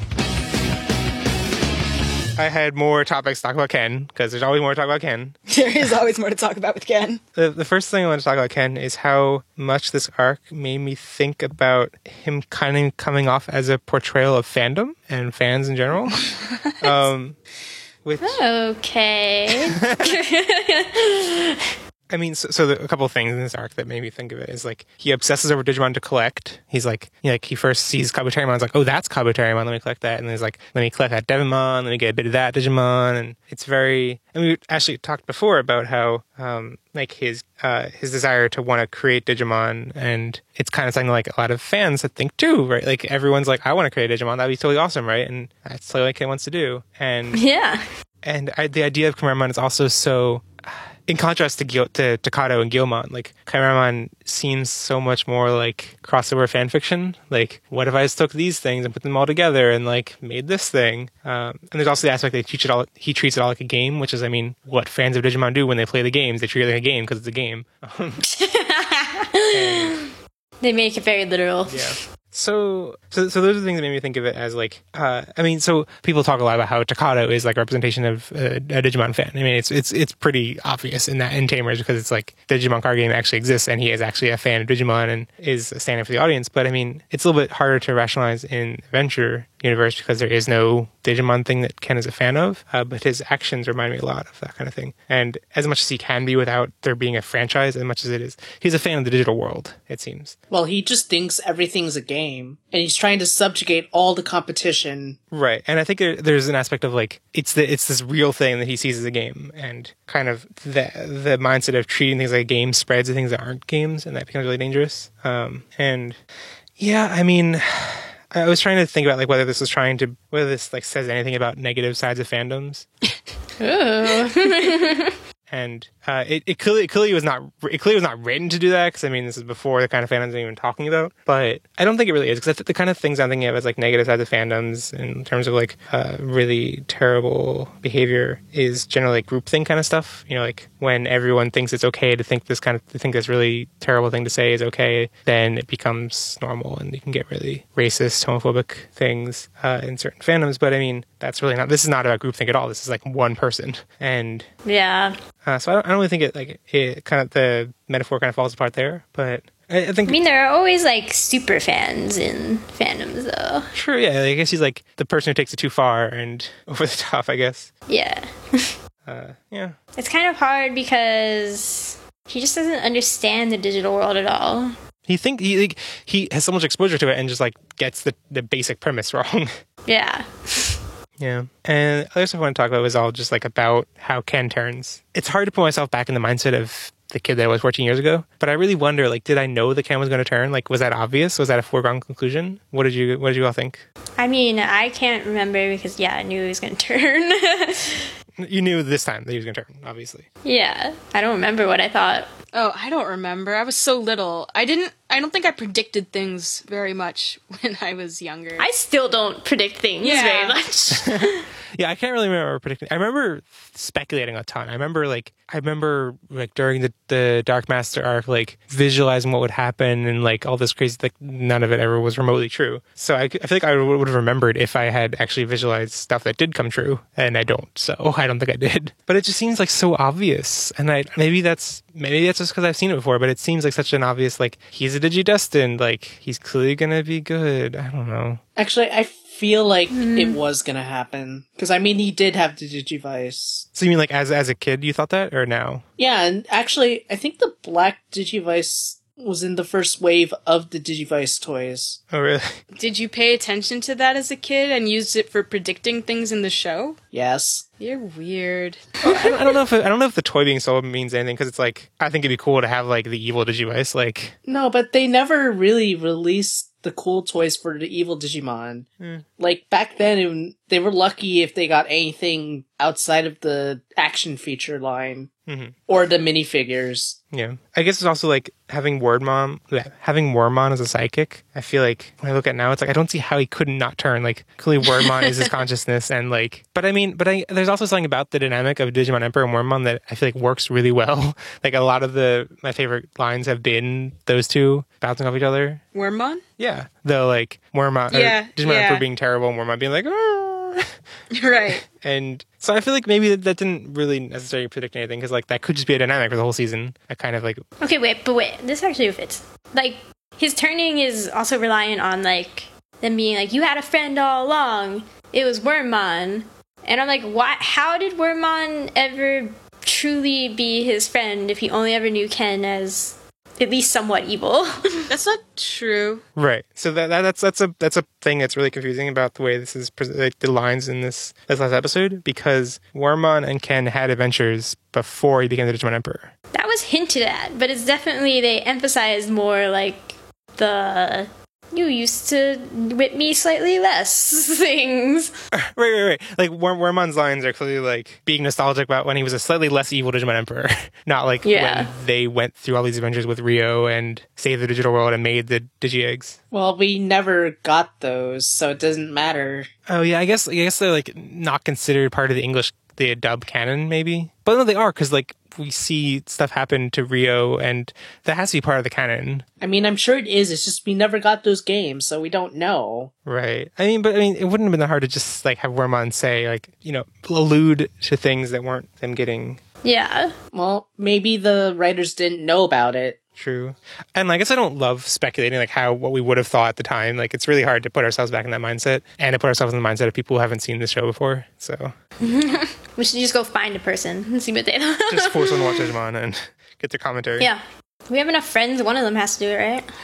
I had more topics to talk about Ken, because there's always more to talk about Ken. There is always more to talk about with Ken. The, the first thing I want to talk about Ken is how much this arc made me think about him kind of coming off as a portrayal of fandom and fans in general. um, which, Okay. I mean, so, so the, a couple of things in this arc that made me think of it is like he obsesses over Digimon to collect. He's like, you know, like he first sees Kabuterimon, like, oh, that's Kabuterimon, let me collect that. And then he's like, let me collect that Devimon, let me get a bit of that Digimon. And it's very, and we actually talked before about how, um, like his, uh, his desire to want to create Digimon. And it's kind of something like a lot of fans that think too, right? Like everyone's like, I want to create a Digimon. That'd be totally awesome, right? And that's totally what Ken wants to do. And, Yeah. and I, the idea of Kameramon is also so, in contrast to Gil- to Takato and Gilmon, like Kameramon seems so much more like crossover fan fiction. Like, what if I just took these things and put them all together and like made this thing? Um, and there's also the aspect that he treats it all. He treats it all like a game, which is, I mean, what fans of Digimon do when they play the games. They treat it like a game because it's a game. and, They make it very literal. yeah. So, so, so those are the things that made me think of it as like, uh, I mean, so people talk a lot about how Takato is like a representation of a, a Digimon fan. I mean, it's, it's, it's pretty obvious in that, in Tamers, because it's like the Digimon card game actually exists and he is actually a fan of Digimon and is standing for the audience. But I mean, it's a little bit harder to rationalize in Adventure universe because there is no Digimon thing that Ken is a fan of, uh, but his actions remind me a lot of that kind of thing. And as much as he can be without there being a franchise, as much as it is, he's a fan of the digital world, it seems. Well, he just thinks everything's a game, and he's trying to subjugate all the competition. Right. And I think there, there's an aspect of like, it's the, it's this real thing that he sees as a game, and kind of the, the mindset of treating things like a game spreads to things that aren't games, and that becomes really dangerous. Um, and yeah, I mean, I was trying to think about like whether this was trying to, whether this like says anything about negative sides of fandoms. And uh, it, it clearly it clearly was not it clearly was not written to do that, because I mean this is before the kind of fandoms I'm even talking about. But I don't think it really is, because the kind of things I'm thinking of as like negative sides of fandoms in terms of like uh, really terrible behavior is generally like groupthink kind of stuff. You know, like when everyone thinks it's okay to think this kind of to think this really terrible thing to say is okay, then it becomes normal, and you can get really racist, homophobic things uh, in certain fandoms. But I mean, that's really not. This is not about groupthink at all. This is like one person, and Yeah. Uh, so I don't, I don't really think it like it kind of the metaphor kind of falls apart there, but I, I think I mean, there are always like super fans in fandoms, though. true. Yeah, I guess he's like the person who takes it too far and over the top, I guess. Yeah. Uh, yeah. It's kind of hard because he just doesn't understand the digital world at all. He think he like, he has so much exposure to it and just like gets the the basic premise wrong. Yeah. Yeah. And the other stuff I want to talk about was all just like about how Ken turns. It's hard to put myself back in the mindset of the kid that I was fourteen years ago, but I really wonder, like, did I know that Ken was going to turn? Like, was that obvious? Was that a foregone conclusion? What did you What did you all think? I mean, I can't remember because, yeah, I knew he was going to turn. You knew this time that he was going to turn, obviously. Yeah. I don't remember what I thought. Oh, I don't remember. I was so little. I didn't, I don't think I predicted things very much when I was younger. I still don't predict things Yeah. very much. Yeah, I can't really remember predicting. I remember speculating a ton. I remember like I remember like during the the Dark Master arc, like visualizing what would happen and like all this crazy. Like none of it ever was remotely true. So I, I feel like I would have remembered if I had actually visualized stuff that did come true, and I don't. So I don't think I did. But it just seems like so obvious, and I maybe that's maybe that's just because I've seen it before. But it seems like such an obvious like he's a Digidestined. Like he's clearly gonna be good. I don't know. Actually, I feel like it was gonna happen. Because, I mean, he did have the Digivice. So you mean like as as a kid you thought that, or now? Yeah, and actually, I think the black Digivice was in the first wave of the Digivice toys. Oh really? Did you pay attention to that as a kid and used it for predicting things in the show? Yes. You're weird. I don't, I don't know if it, I don't know if the toy being sold means anything, because it's like I think it'd be cool to have like the evil Digivice. Like No, but they never really released the cool toys for the evil Digimon. Mm. Like, back then, it, they were lucky if they got anything outside of the action feature line Mm-hmm. or the minifigures. Yeah. I guess it's also like having Word Mom, yeah, having Wormmon as a sidekick. I feel like when I look at it now, it's like I don't see how he could not turn. Like clearly Wormmon is his consciousness, and like, but I mean, but I, there's also something about the dynamic of Digimon Emperor and Wormmon that I feel like works really well. Like a lot of the my favorite lines have been those two bouncing off each other. Wormmon? Yeah. The like Wormmon, Yeah, or Digimon yeah. Emperor being terrible and Wormmon being like, "Arr!" Right. And so I feel like maybe that, that didn't really necessarily predict anything, because like that could just be a dynamic for the whole season. I kind of like, Okay, wait, but wait. This actually fits. Like, his turning is also reliant on, like, them being like, you had a friend all along. It was Wormmon. And I'm like, why? How did Wormmon ever truly be his friend if he only ever knew Ken as at least somewhat evil? That's not true. right. So that, that that's that's a that's a thing that's really confusing about the way this is pres- like the lines in this this last episode, because Wormmon and Ken had adventures before he became the Digimon Emperor. That was hinted at, but it's definitely, they emphasized more, like, the you used to whip me slightly less things. Right, right, right. Like Worm- Wormmon's lines are clearly like being nostalgic about when he was a slightly less evil Digimon Emperor, not like Yeah. when they went through all these adventures with Rio and saved the digital world and made the Digi Eggs. Well, we never got those, so it doesn't matter. Oh yeah, I guess I guess they're like not considered part of the English the dub canon, maybe. But no, they are, because like we see stuff happen to Rio, and that has to be part of the canon, I mean, I'm sure it is. It's just we never got those games, so we don't know. right? I mean, but I mean, it wouldn't have been that hard to just like have Wormmon say like, you know, allude to things that weren't them getting Yeah. Well, maybe the writers didn't know about it. true. And I guess I don't love speculating like how what we would have thought at the time. Like it's really hard to put ourselves back in that mindset and to put ourselves in the mindset of people who haven't seen the show before. So We should just go find a person and see what they just force them to watch Digimon and get their commentary. Yeah. We have enough friends, one of them has to do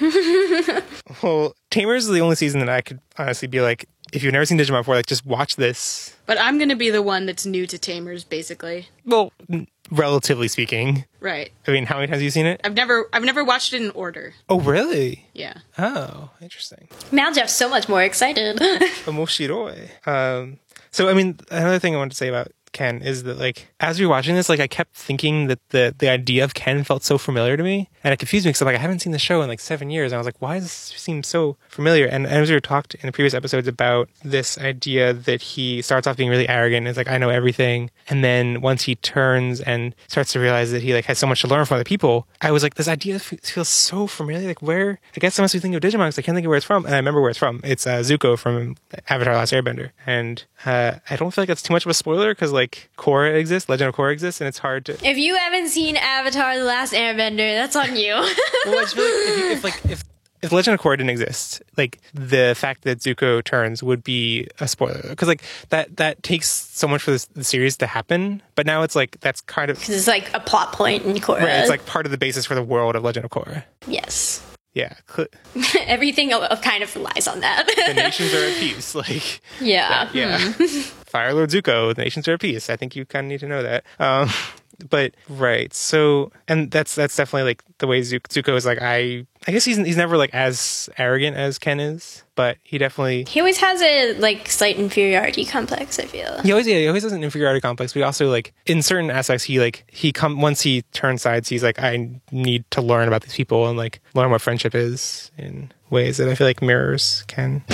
it, right? Well, Tamers is the only season that I could honestly be like, if you've never seen Digimon before, like just watch this. But I'm gonna be the one that's new to Tamers, basically. Well, n- relatively speaking. Right. I mean, how many times have you seen it? I've never I've never watched it in order. Oh, really? Yeah. Oh, interesting. Maljeff's so much more excited. Omoshiroi. Um, so, I mean, another thing I wanted to say about Ken is that, like, as we were watching this, like, I kept thinking that the, the idea of Ken felt so familiar to me. And it confused me because, like, I haven't seen the show in, like, seven years. And I was like, why does this seem so familiar? And as we were talked in the previous episodes about this idea that he starts off being really arrogant and is like, I know everything. And then once he turns and starts to realize that he, like, has so much to learn from other people, I was like, this idea f- feels so familiar. Like, where? I guess I must be thinking of Digimon because I can't think of where it's from. And I remember where it's from. It's uh, Zuko from Avatar: Last Airbender. And uh, I don't feel like that's too much of a spoiler because, like, Korra exists, Legend of Korra exists, and it's hard to. If you haven't seen Avatar: The Last Airbender, that's on you. Well, I just feel like if, you, if like if if Legend of Korra didn't exist, like the fact that Zuko turns would be a spoiler because like that that takes so much for this, the series to happen. But now it's like that's kind of Because it's like a plot point in Korra. right, it's like part of the basis for the world of Legend of Korra. Yes. Yeah, cl- Everything of- of kind of relies on that. the nations are at peace. Like yeah. yeah, Fire Lord Zuko, the nations are at peace. I think you kind of need to know that. Um, but right, so and that's that's definitely like the way Zuko, Zuko is like I. I guess he's he's never like as arrogant as Ken is, but he definitely He always has a like slight inferiority complex, I feel. he always yeah he always has an inferiority complex. But he also like in certain aspects he like he come once he turns sides he's like I need to learn about these people and like learn what friendship is in ways that I feel like mirrors Ken.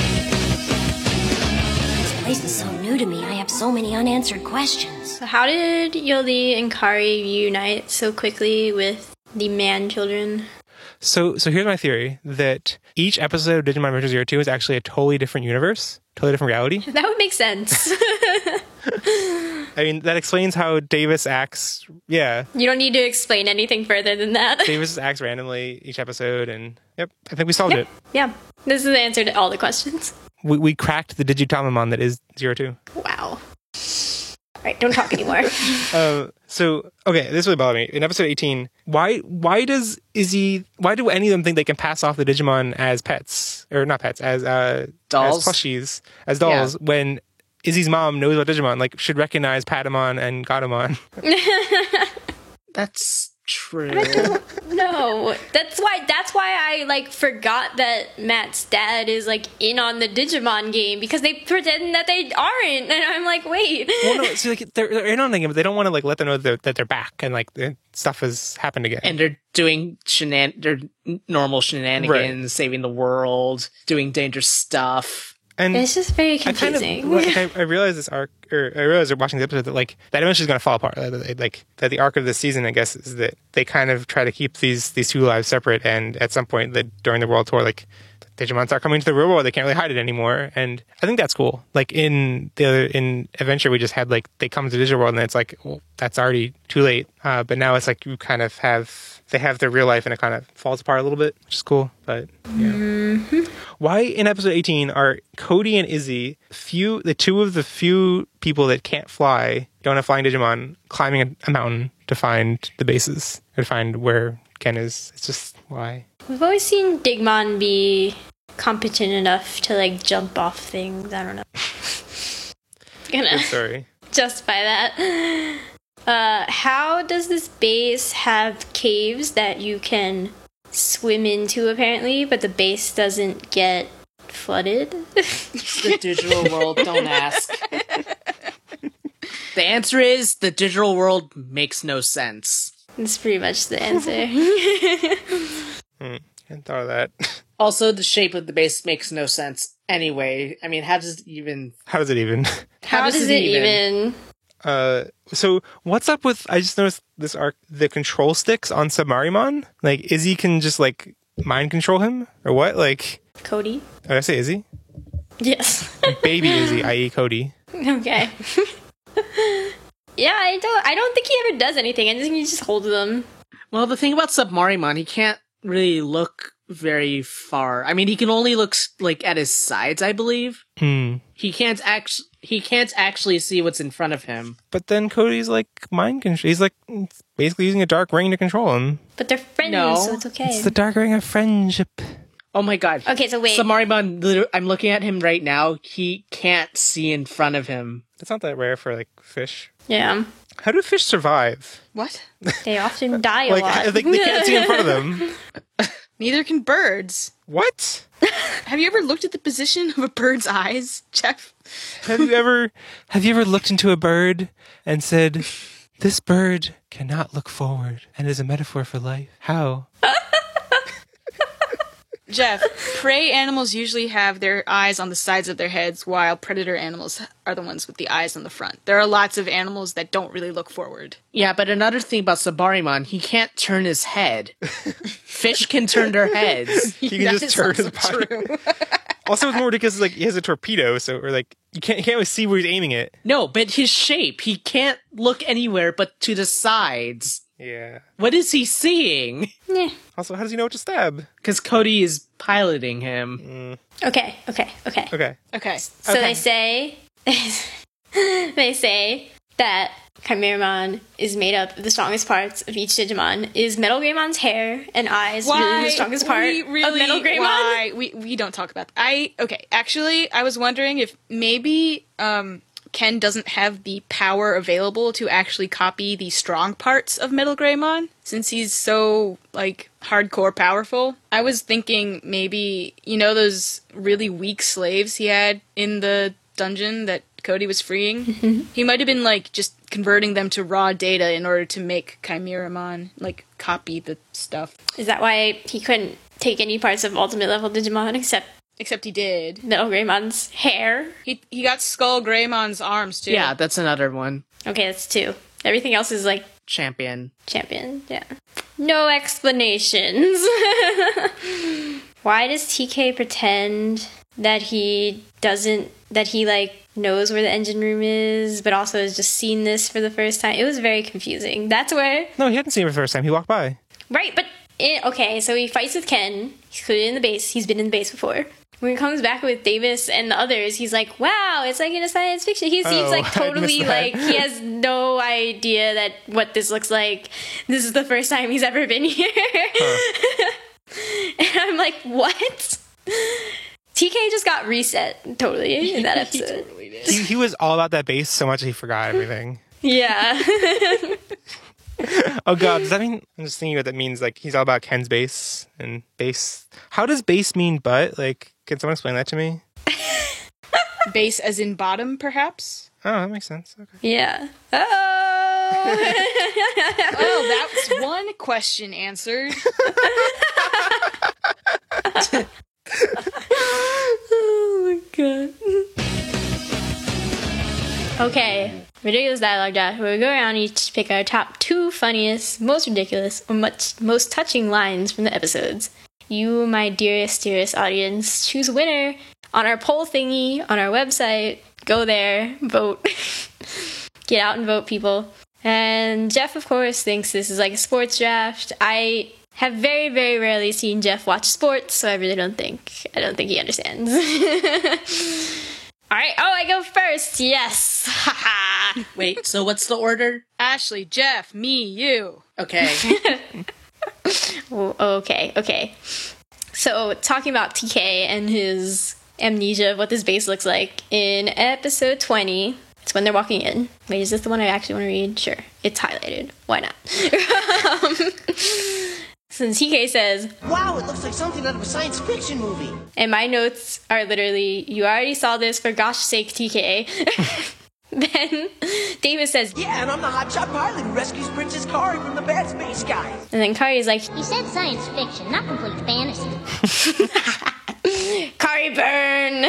This place is so new to me. I have so many unanswered questions. So how did Yoli and Kari reunite so quickly with the man children? So so here's my theory that each episode of Digimon Adventure Zero Two is actually a totally different universe, totally different reality. That would make sense. I mean that explains how Davis acts. Yeah, You don't need to explain anything further than that. Davis acts randomly each episode, and yep, I think we solved Yep. it. Yeah. This is the answer to all the questions. We we cracked the Digitamamon that is Zero Two. Wow. All right, don't talk anymore. Um, so okay, this really bothered me. In episode eighteen, why why does Izzy? Why do any of them think they can pass off the Digimon as pets or not pets as uh Dolls? as plushies as dolls Yeah. when Izzy's mom knows about Digimon, like should recognize Patamon and Gatomon? That's true. No, that's why. That's why I like forgot that Matt's dad is like in on the Digimon game because they pretend that they aren't, and I'm like, wait. Well, no, so like they're, they're in on the game, but they don't want to like let them know that they're, that they're back and like the stuff has happened again. And they're doing shenan- they're normal shenanigans, Right. saving the world, doing dangerous stuff. And It's just very I kind of confusing. like, I, I realized this arc, or I realized watching the episode that like that eventually is going to fall apart. Like, like that the arc of this season, I guess, is that they kind of try to keep these these two lives separate, and at some point, that during the world tour, like Digimon start coming to the real world, they can't really hide it anymore, and I think that's cool. Like in the other, in Adventure, we just had like they come to the digital world, and it's like, well, that's already too late. Uh, but now it's like you kind of have. They have their real life and it kind of falls apart a little bit, which is cool. But yeah. Mm-hmm. Why in episode eighteen are Cody and Izzy few the two of the few people that can't fly, don't have flying Digimon, climbing a, a mountain to find the bases or to find where Ken is? It's just why. We've always seen Digimon be competent enough to like jump off things. I don't know. Gonna Good story. justify that. Uh, how does this base have caves that you can swim into apparently, but the base doesn't get flooded? The digital world, don't ask. The answer is the digital world makes no sense. That's pretty much the answer. Hmm. Hadn't thought of that. Also, the shape of the base makes no sense anyway. I mean, how does it even... How does it even? How, does, it even... Uh, so what's up with? I just noticed this arc. The control sticks on Submarimon. Like Izzy can just like mind control him or what? Like Cody? did I say Izzy? Yes. Baby Izzy, that is. Cody. Okay. Yeah, I don't. I don't think he ever does anything. I think he just holds them. Well, the thing about Submarimon, he can't really look very far. I mean, he can only look like at his sides, I believe. Hmm. He can't act. He can't actually see what's in front of him. But then Cody's like mind control. He's like basically using a dark ring to control him. But they're friends, No. so it's okay. It's the dark ring of friendship. Oh my god. Okay, so wait. Submarimon, liter- I'm looking at him right now. He can't see in front of him. It's not that rare for like fish. Yeah. How do fish survive? What? They often die a Like lot. I think they can't see in front of them. Neither can birds. What? Have you ever looked at the position of a bird's eyes, Jeff? Have you ever have you ever looked into a bird and said, "This bird cannot look forward and is a metaphor for life"? How? Jeff, prey animals usually have their eyes on the sides of their heads, while predator animals are the ones with the eyes on the front. There are lots of animals that don't really look forward. Yeah, but another thing about Submarimon, he can't turn his head. Fish can turn their heads. He can That just is turn his also body. true. Also, it's more ridiculous. Like he has a torpedo, so or like you can't you can't always see where he's aiming it. No, but his shape, he can't look anywhere but to the sides. Yeah. What is he seeing? Yeah. Also, how does he know what to stab? Because Cody is piloting him. Okay, okay, okay. Okay. Okay. So Okay. they say they say that Chimeramon is made up of the strongest parts of each Digimon. Is Metal Greymon's hair and eyes really the strongest part we really, of Metal Greymon? Why? We, we don't talk about that. I, okay, actually, I was wondering if maybe, um, Ken doesn't have the power available to actually copy the strong parts of Metal Greymon, since he's so, like, hardcore powerful. I was thinking maybe, you know those really weak slaves he had in the dungeon that Cody was freeing? He might have been, like, just converting them to raw data in order to make Chimeramon, like, copy the stuff. Is that why he couldn't take any parts of Ultimate Level Digimon except Except he did. Metal Greymon's hair? He he got Skull Greymon's arms, too. Yeah, that's another one. Okay, that's two. Everything else is like Champion. champion. Yeah. No explanations. Why does T K pretend that he doesn't, that he like knows where the engine room is, but also has just seen this for the first time? It was very confusing. That's where, No, he hadn't seen it for the first time. He walked by. right, but, it, okay, so he fights with Ken. He's clearly in the base. He's been in the base before. When he comes back with Davis and the others, he's like, wow, it's like in a science fiction. He seems Oh, like I totally missed that. like, he has no idea that what this looks like. This is the first time he's ever been here. Huh. And I'm like, what? T K just got reset totally in that episode. He, he was all about that base so much he forgot everything. Yeah. Oh god, does that mean? I'm just thinking what that means. Like he's all about Ken's base and base. How does base mean butt? Like, can someone explain that to me? Base as in bottom, perhaps? Oh, that makes sense. Okay. Yeah. Oh. Well, that's one question answered. Oh my god. Okay, ridiculous dialogue draft, where we go around each pick our top two funniest, most ridiculous, or much most touching lines from the episodes. You, my dearest, dearest audience, choose a winner on our poll thingy on our website. Go there, vote. Get out and vote, people. And Jeff, of course, thinks this is like a sports draft. I have very, very rarely seen Jeff watch sports, so I really don't think I don't think he understands. All right. Oh, I go first. Yes. Haha. Wait, so what's the order? Ashley, Jeff, me, you. Okay. Oh, okay. Okay. So, talking about T K and his amnesia of what this base looks like in episode twenty. It's when they're walking in. Wait, is this the one I actually want to read? Sure. It's highlighted. Why not? um, so T K says, "Wow, it looks like something out of a science fiction movie." And my notes are literally, "You already saw this, for gosh sake, T K." Then Davis says, "Yeah, and I'm the hotshot pilot who rescues Princess Kari from the bad space guys." And then Kari's like, You said science fiction, not complete fantasy. "Kari burn."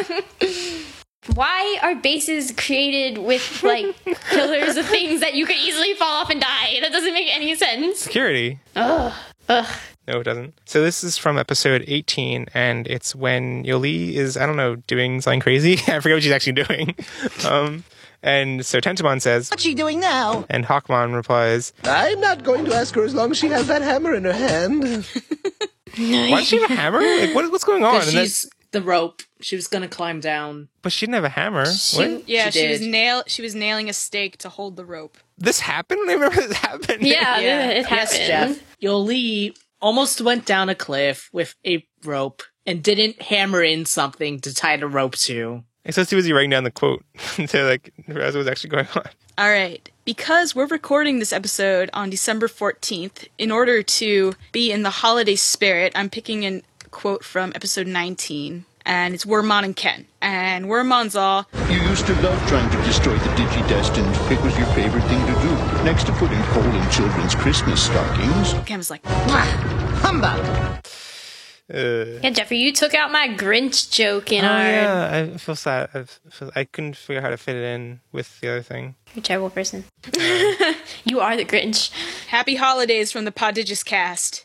Why are bases created with, like, pillars of things that you could easily fall off and die? That doesn't make any sense. Security. Ugh. Ugh. No, it doesn't. So this is from episode eighteen, and it's when Yoli is, I don't know, doing something crazy. I forget what she's actually doing. Um, and so Tentamon says, "What's she doing now?" And Hawkmon replies, "I'm not going to ask her as long as she has that hammer in her hand." Why does she have a hammer? Like, what, what's going on? And She's then, the rope. She was gonna climb down. but she didn't have a hammer. She, What? yeah, She she, was did. nail. She was nailing a stake to hold the rope. This happened? I remember this happened. Yeah, Yeah. it Yes, happened. Jeff. Yoli almost went down a cliff with a rope and didn't hammer in something to tie the rope to. I'm so too busy writing down the quote to like realize what was actually going on. All right. Because we're recording this episode on December fourteenth, in order to be in the holiday spirit, I'm picking a quote from episode nineteen, and it's Wormmon and Ken. And Wormmon's all, You used to love trying to destroy the Digidestined. It was your favorite thing to do, next to putting coal in children's Christmas stockings. Ken was like, Humbug. Uh, Yeah, Jeffrey, you took out my Grinch joke in oh, our... yeah, I feel sad. I, feel, I couldn't figure out how to fit it in with the other thing. You're a terrible person. You are the Grinch. Happy holidays from the Podigious cast.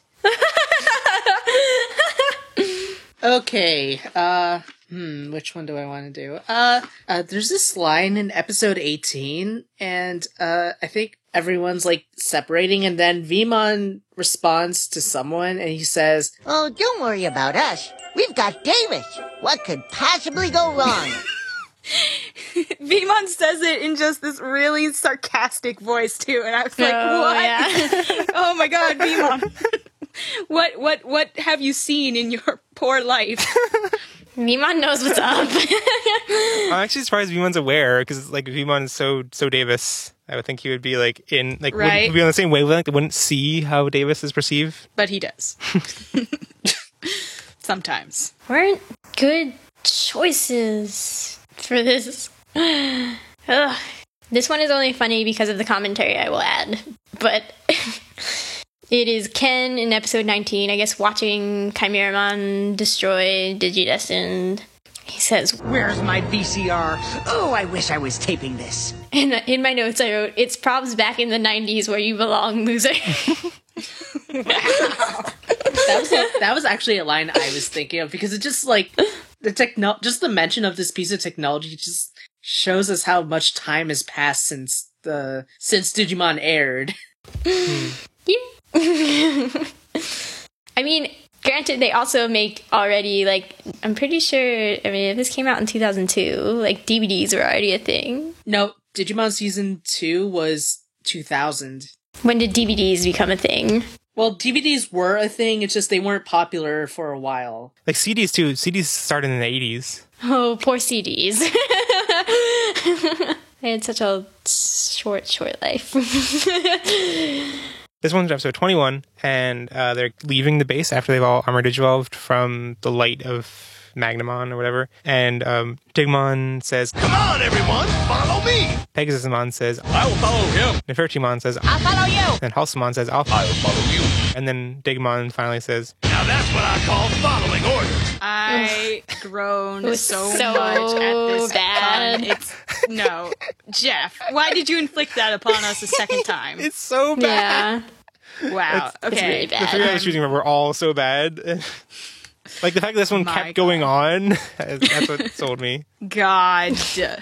Okay, uh, hmm, which one do I want to do? Uh, uh, there's this line in episode eighteen, and, uh, I think everyone's, like, separating, and then Veemon responds to someone, and he says, Oh, don't worry about us. We've got Davis. What could possibly go wrong? Veemon says it in just this really sarcastic voice, too, and I was like, Oh, what? yeah. Oh my god, Veemon. What, what, what have you seen in your poor life? Veemon knows what's up. I'm actually surprised Veemon's aware, because like Veemon is so so Davis. I would think he would be like in like Right. wouldn't be on the same wavelength. Wouldn't see how Davis is perceived. But he does. Sometimes. Weren't good choices for this. Ugh. This one is only funny because of the commentary, I will add. But it is Ken in episode nineteen, I guess, watching Chimeramon destroy Digidestined. He says, Where's my V C R? Oh, I wish I was taping this. in, in my notes I wrote, it's probs back in the nineties where you belong, loser. that was, a, that was actually a line I was thinking of, because it just, like, the techno- just the mention of this piece of technology just shows us how much time has passed since the, since Digimon aired. I mean, granted, they also make already, like, I'm pretty sure, I mean, if this came out in two thousand two, like, D V Ds were already a thing. No, Digimon Season two was two thousand. When did D V Ds become a thing? Well, D V Ds were a thing, it's just they weren't popular for a while. Like C Ds too. C Ds started in the eighties. Oh, poor C Ds. I had such a short, short life. This one's episode twenty-one, and uh, they're leaving the base after they've all armor digivolved from the light of Magnamon or whatever. And um, Digimon says, "Come on, everyone, follow me!" Pegasusmon says, "I will follow him." Nefertimon says, "I'll follow you." And Halcyon says, I'll, I'll follow you. And then Digimon finally says, "Now that's what I call following orders." I groaned so, so much at this bad. pun. It's no, Jeff. Why did you inflict that upon us a second time? It's so bad. Yeah. Wow. It's, okay. It's really The three I was choosing were all so bad. Like the fact that this one My kept God. going on, that's what sold me. God.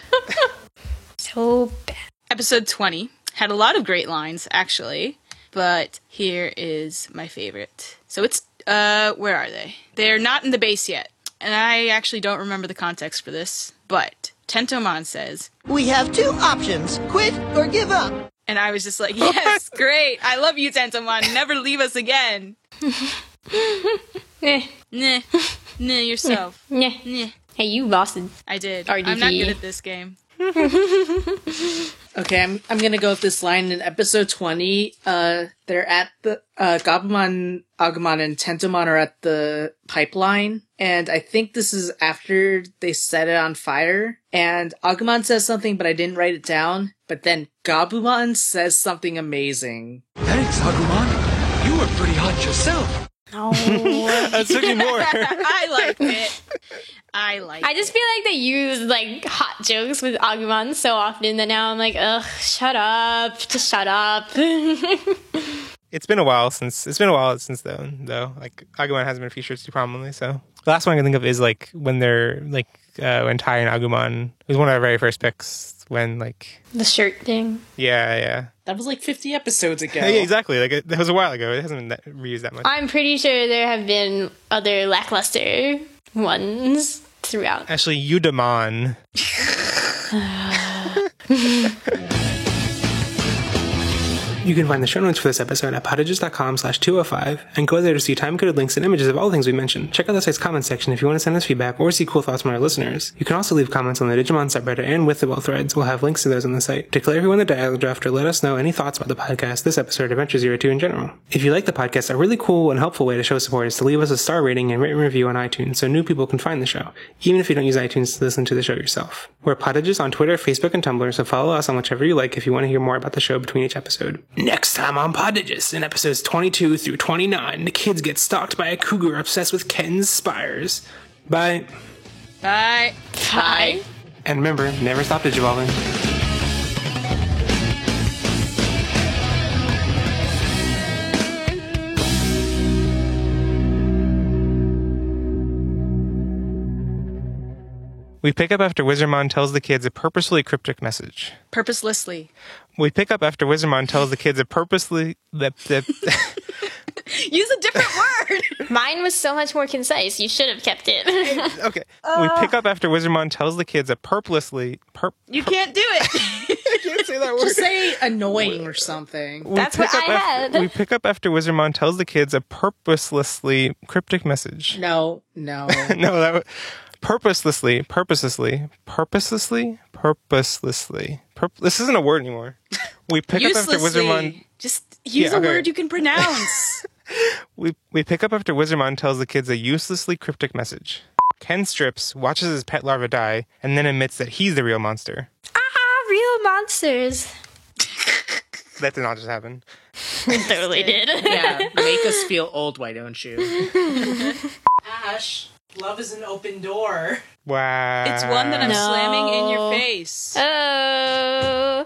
So bad. Episode twenty had a lot of great lines, actually, but here is my favorite. So it's, uh, where are they? They're not in the base yet, and I actually don't remember the context for this, but Tentomon says, We have two options, quit or give up. and I was just like, yes, great, I love you, Tentomon, never leave us again. Eh. Nah, nah, yourself. Yeah. Nah. Hey, you lost it. I did. R D P. I'm not good at this game. Okay, I'm I'm gonna go with this line in episode twenty. Uh, they're at the uh, Gabumon, Agumon, and Tentomon are at the pipeline, and I think this is after they set it on fire. And Agumon says something, but I didn't write it down. But then Gabumon says something amazing. Thanks, Agumon. You were pretty hot yourself. No. That took you more. I liked it. I like I just feel like they use like hot jokes with Agumon so often that now I'm like, ugh, shut up, just shut up. It's been a while since it's been a while since then, though. Like Agumon hasn't been featured too prominently. So the last one I can think of is like when they're like uh, when Tai and Agumon. It was one of our very first picks when like The shirt thing. yeah yeah That was like fifty episodes ago. yeah, yeah exactly like it, that was a while ago. It hasn't been that, reused that much. I'm pretty sure there have been other lackluster ones throughout. Actually, Udamon. You can find the show notes for this episode at pottages.com slash 205 and go there to see time-coded links and images of all the things we mentioned. Check out the site's comment section if you want to send us feedback or see cool thoughts from our listeners. You can also leave comments on the Digimon subreddit and with the well threads. We'll have links to those on the site. Declare who won the dialogue draft or let us know any thoughts about the podcast, this episode, Adventure Zero two in general. If you like the podcast, a really cool and helpful way to show support is to leave us a star rating and written review on iTunes so new people can find the show, even if you don't use iTunes to listen to the show yourself. We're Pottages on Twitter, Facebook, and Tumblr, so follow us on whichever you like if you want to hear more about the show between each episode. Next time on Pottages, in episodes twenty-two through twenty-nine, the kids get stalked by a cougar obsessed with Ken's spires. Bye. Bye. Bye. And remember, never stop digivolving. We pick up after Wizardmon tells the kids a purposely cryptic message. Purposelessly. We pick up after Wizardmon tells the kids a purposely... That, that, Use a different word! Mine was so much more concise. You should have kept it. okay. We pick up after Wizardmon tells the kids a purposelessly... Perp, You can't do it! I can't say that word. Just say annoying or something. We That's pick what up I after, had. We pick up after Wizardmon tells the kids a purposelessly cryptic message. No, no. No, that was... Purposelessly, purposelessly, purposelessly, purposelessly. Purp- this isn't a word anymore. We pick up after Uselessly. Wizardmon. Just use Yeah, a okay. word you can pronounce. We we pick up after Wizardmon tells the kids a uselessly cryptic message. Ken strips, watches his pet larva die, and then admits that he's the real monster. Ah, real monsters. That did not just happen. It totally did. Yeah, make us feel old, why don't you? Ash, love is an open door. Wow. It's one that I'm No. slamming in your face. Oh.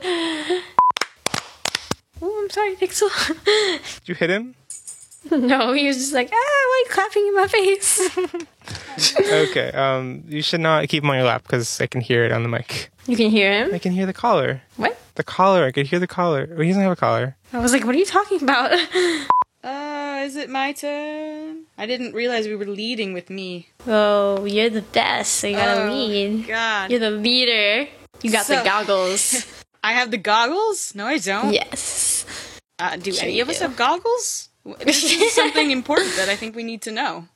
Oh, I'm sorry, Pixel. Did you hit him? No, he was just like, ah, why are you clapping in my face? Okay, um, you should not keep him on your lap because I can hear it on the mic. You can hear him? I can hear the collar. What? The collar, I could hear the collar. Well, he doesn't have a collar. I was like, what are you talking about? Uh, is it my turn? I didn't realize we were leading with me. Oh, you're the best, so you gotta Oh, lead. God. You're the leader. You got So- the goggles. I have the goggles? No, I don't. Yes. Uh, do Sure any you of us do. have goggles? This is something important that I think we need to know.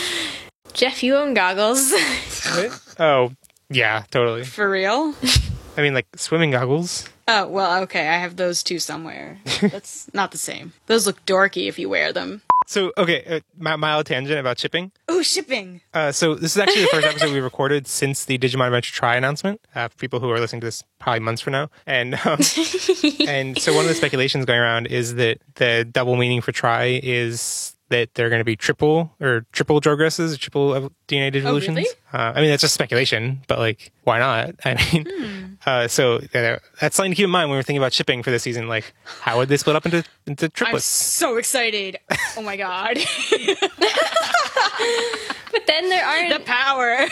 Jeff, you own goggles. What? Oh, yeah, totally. For real? I mean, like swimming goggles. Oh, well, okay, I have those two somewhere. That's not the same. Those look dorky if you wear them. So, okay, uh, my mild tangent about shipping. Ooh, shipping! Uh, so this is actually the first episode we recorded since the Digimon Adventure Try announcement. Uh, for people who are listening to this probably months from now. And um, and so one of the speculations going around is that the double meaning for Try is that they're going to be triple or triple Drogresses, triple D N A digivolutions. Oh, really? Uh, I mean, that's just speculation, but like, why not? I mean, hmm. uh, so uh, that's something to keep in mind when we're thinking about shipping for this season. Like, how would they split up into into triplets? I'm so excited! Oh my god! But then there aren't the power.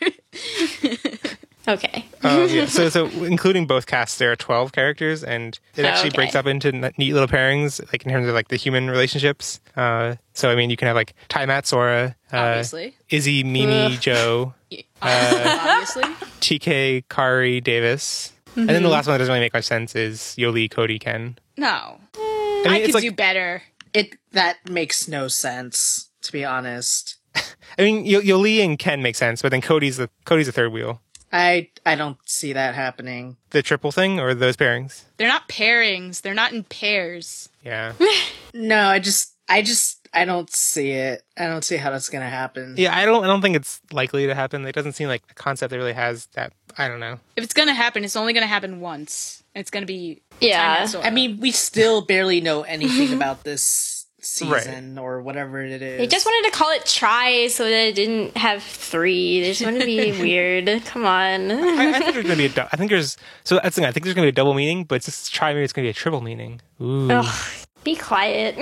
Okay. um, yeah. So, so including both casts, there are twelve characters, and it actually okay. breaks up into neat little pairings, like in terms of like the human relationships. Uh, so, I mean, you can have like Tai Mat Sora, uh, obviously, Izzy, Mimi, Ugh. Joe, uh, obviously, T K, Kari, Davis, mm-hmm. and then the last one that doesn't really make much sense is Yoli, Cody, Ken. No, I, mean, I it's could like, do better. It that makes no sense, to be honest. I mean, y- Yoli and Ken make sense, but then Cody's the Cody's the third wheel. I I don't see that happening. The triple thing or those pairings? They're not pairings. They're not in pairs. Yeah. No, I just I just I don't see it. I don't see how that's gonna happen. Yeah, I don't I don't think it's likely to happen. It doesn't seem like a concept that really has that. I don't know. If it's gonna happen, it's only gonna happen once. It's gonna be yeah. I mean, we still barely know anything about this season right. or whatever it is. They just wanted to call it Try so that it didn't have three. They just wanted to be weird. Come on. I, I think there's gonna be a. Du- I think there's. So that's the thing. I think there's gonna be a double meaning, but it's just Try. Maybe it's gonna be a triple meaning. Ooh. Ugh, be quiet.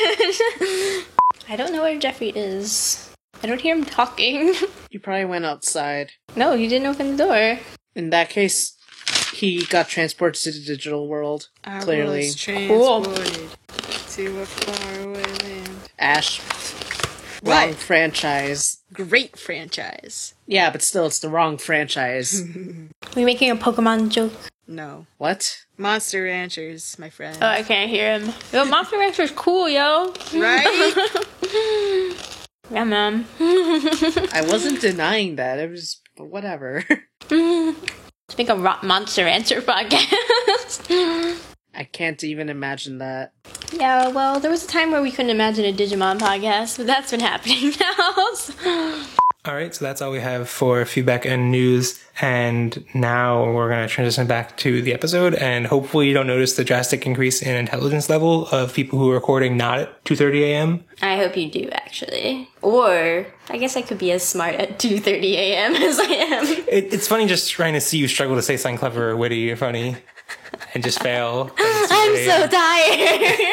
I don't know where Jeffrey is. I don't hear him talking. You probably went outside. No, he didn't open the door. In that case, he got transported to the digital world. I clearly. Was transported cool. to a faraway land. Ash. What? Wrong franchise. Great franchise. Yeah, but still, it's the wrong franchise. Are we making a Pokemon joke? No. What? Monster Ranchers, my friend. Oh, I can't hear him. Yo, Monster Rancher's cool, yo. Right? Yeah, man. I wasn't denying that. It was whatever. Let's make a ro- Monster Rancher podcast. I can't even imagine that. Yeah, well, there was a time where we couldn't imagine a Digimon podcast, but that's been happening now. So. All right, so that's all we have for feedback and news. And now we're going to transition back to the episode. And hopefully you don't notice the drastic increase in intelligence level of people who are recording not at two thirty a.m. I hope you do, actually. Or I guess I could be as smart at two thirty a.m. as I am. It, it's funny just trying to see you struggle to say something clever or witty or funny and just fail. I'm so tired.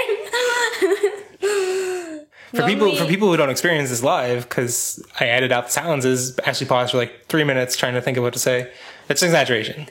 For people, for people who don't experience this live, because I edited out the sounds, is actually paused for like three minutes trying to think of what to say. That's an exaggeration.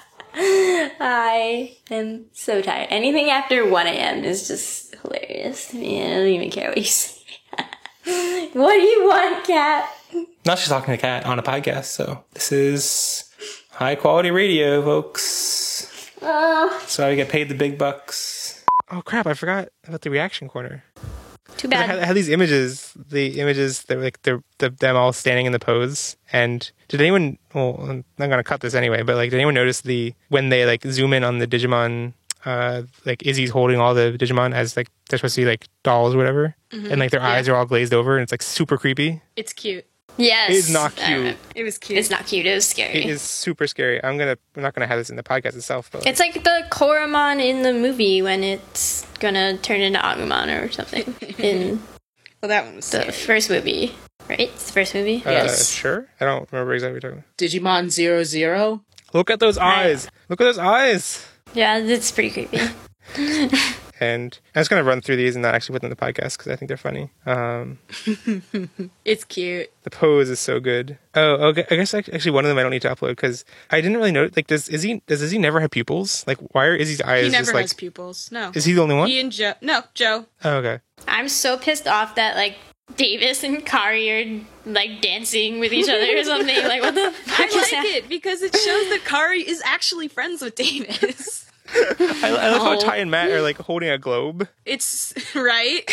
I am so tired. Anything after one a.m. is just hilarious to me. I don't even care what you say. What do you want, Kat? Not just talking to Kat on a podcast, so this is high quality radio, folks. Oh. So I get paid the big bucks. Oh crap, I forgot about the reaction corner. Too bad. I had, I had these images, the images that were like they're, they're, them all standing in the pose. And did anyone, well, I'm not going to cut this anyway, but like, did anyone notice the, when they like zoom in on the Digimon, uh, like Izzy's holding all the Digimon as like, they're supposed to be like dolls or whatever. Mm-hmm. And like their yeah. eyes are all glazed over and it's like super creepy. It's cute. Yes. It is not cute. It was cute. It's not cute. It was scary. It is super scary. I'm gonna. I'm not gonna have this in the podcast itself, but it's like the Koromon in the movie when it's gonna turn into Agumon or something in well, that one was the scary. First movie, right? It's the first movie. Uh, yes. Sure. I don't remember exactly what you're talking about. Digimon Zero Zero. Look at those eyes. Look at those eyes. Yeah, it's pretty creepy. And I'm just going to run through these and not actually put them in the podcast because I think they're funny. Um, it's cute. The pose is so good. Oh, okay. I guess actually one of them I don't need to upload because I didn't really know. Like, does Izzy does Izzy never have pupils? Like, why are Izzy's eyes? He never just, like, has pupils. No. Is he the only one? He and Joe. No, Joe. Oh, okay. I'm so pissed off that like Davis and Kari are like dancing with each other or something. Like, what the fuck I is like that? it because it shows that Kari is actually friends with Davis. I, I love Oh. how Ty and Matt are like holding a globe. It's right.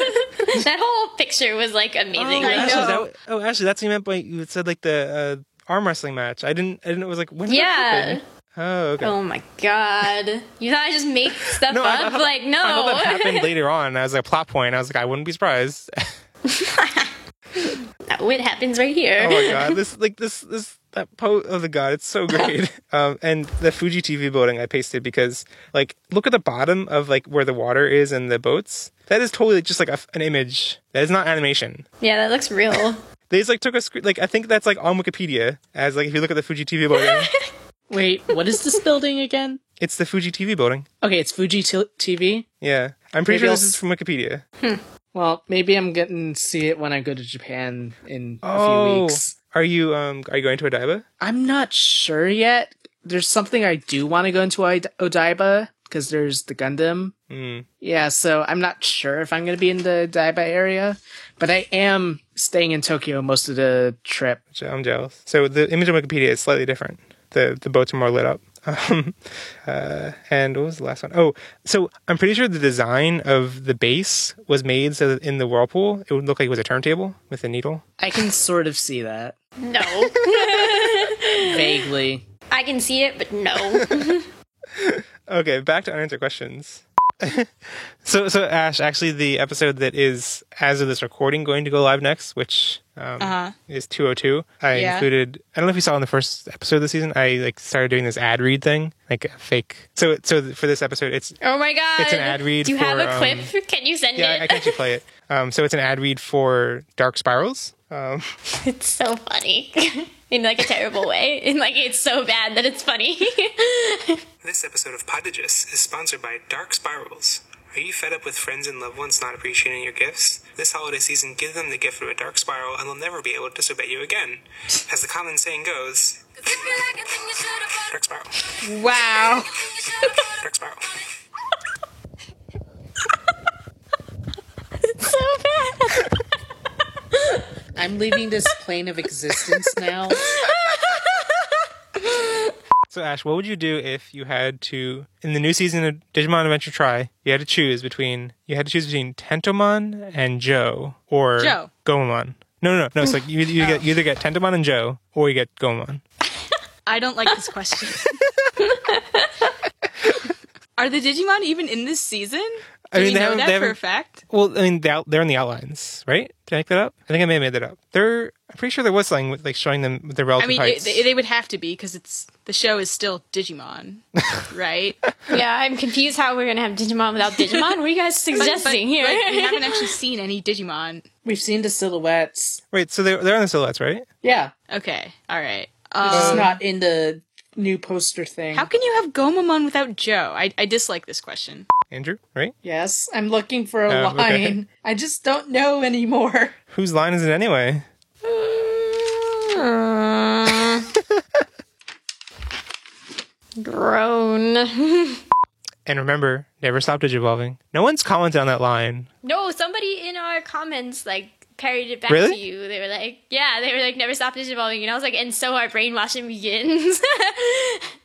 That whole picture was like amazing. Oh, Like, Ashley, that, oh, Ashley, that's what you meant by you said like the uh, arm wrestling match. I didn't. I didn't. It was like when did Yeah. that happen? Oh, okay. Oh my god. You thought I just make stuff No, I up? thought- like, no. I thought that happened later on as a plot point. I was like, I wouldn't be surprised. That wit happens right here. Oh my god, this like this this that pose. Oh the god, it's so great. um, and the Fuji T V building I pasted because like look at the bottom of like where the water is and the boats. That is totally just like a, an image. That is not animation. Yeah, that looks real. They just like took a screen. Like I think that's like on Wikipedia as like if you look at the Fuji T V building. Wait, what is this building again? It's the Fuji T V building. Okay, it's Fuji t- TV. Yeah, I'm pretty Maybe sure I'll this is s- from Wikipedia. Well, maybe I'm getting to see it when I go to Japan in a Oh, few weeks. are you um are you going to Odaiba? I'm not sure yet. There's something I do want to go into Od- Odaiba because there's the Gundam. Mm. Yeah, so I'm not sure if I'm going to be in the Odaiba area, but I am staying in Tokyo most of the trip. I'm jealous. So the image on Wikipedia is slightly different. The the boats are more lit up. Um, uh, and what was the last one? Oh, so I'm pretty sure the design of the base was made so that in the whirlpool it would look like it was a turntable with a needle. I can sort of see that. No. Vaguely. I can see it, but no. Okay, back to unanswered questions. so, so Ash, actually, the episode that is, as of this recording, going to go live next, which um, Uh-huh. is two oh two. I Yeah. included. I don't know if you saw in the first episode of the season. I like started doing this ad read thing, like a fake. So, so for this episode, it's Oh my god. It's an ad read Do you have for, a um, clip? Can you send yeah, it? I can actually play it. Um, so it's an ad read for Dark Spirals. Um, It's so funny. In like a terrible way. In like it's so bad that it's funny. This episode of Podigus is sponsored by Dark Spirals. Are you fed up with friends and loved ones not appreciating your gifts? This holiday season, give them the gift of a dark spiral and they'll never be able to disobey you again. As the common saying goes, Dark Spiral. Wow. Dark Spiral. It's so bad. I'm leaving this plane of existence now. So Ash, what would you do if you had to, in the new season of Digimon Adventure Tri, you had to choose between, you had to choose between Tentomon and Joe, or Joe. Gomamon? No, no, no, no, it's like you, you, get, you either get Tentomon and Joe, or you get Gomamon. I don't like this question. Are the Digimon even in this season? Do I mean, we they know haven't- that they for a haven't- fact? Well, I mean, they out, they're in the outlines, right? Did I make that up? I think I may have made that up. They're, I'm pretty sure there was something with, like showing them with their I relative mean, it, heights. they, they would have to be because it's the show is still Digimon, right? Yeah, I'm confused how we're gonna have Digimon without Digimon. What are you guys But- but, suggesting here? like, we haven't actually seen any Digimon. We've seen the silhouettes. Wait, so they're, they're on the silhouettes, right? Yeah. Okay, all right. It's just Um, not in the new poster thing. how can you have Gomamon without Joe? I, I dislike this question. Andrew, right? Yes, I'm looking for a Oh, line. okay. I just don't know anymore. Whose line is it anyway? Grown. And remember, never stop digivolving. No one's commented on that line. No, somebody in our comments like parried it back Really? to you. They were like, yeah, they were like, never stop digivolving. And I was like, and so our brainwashing begins.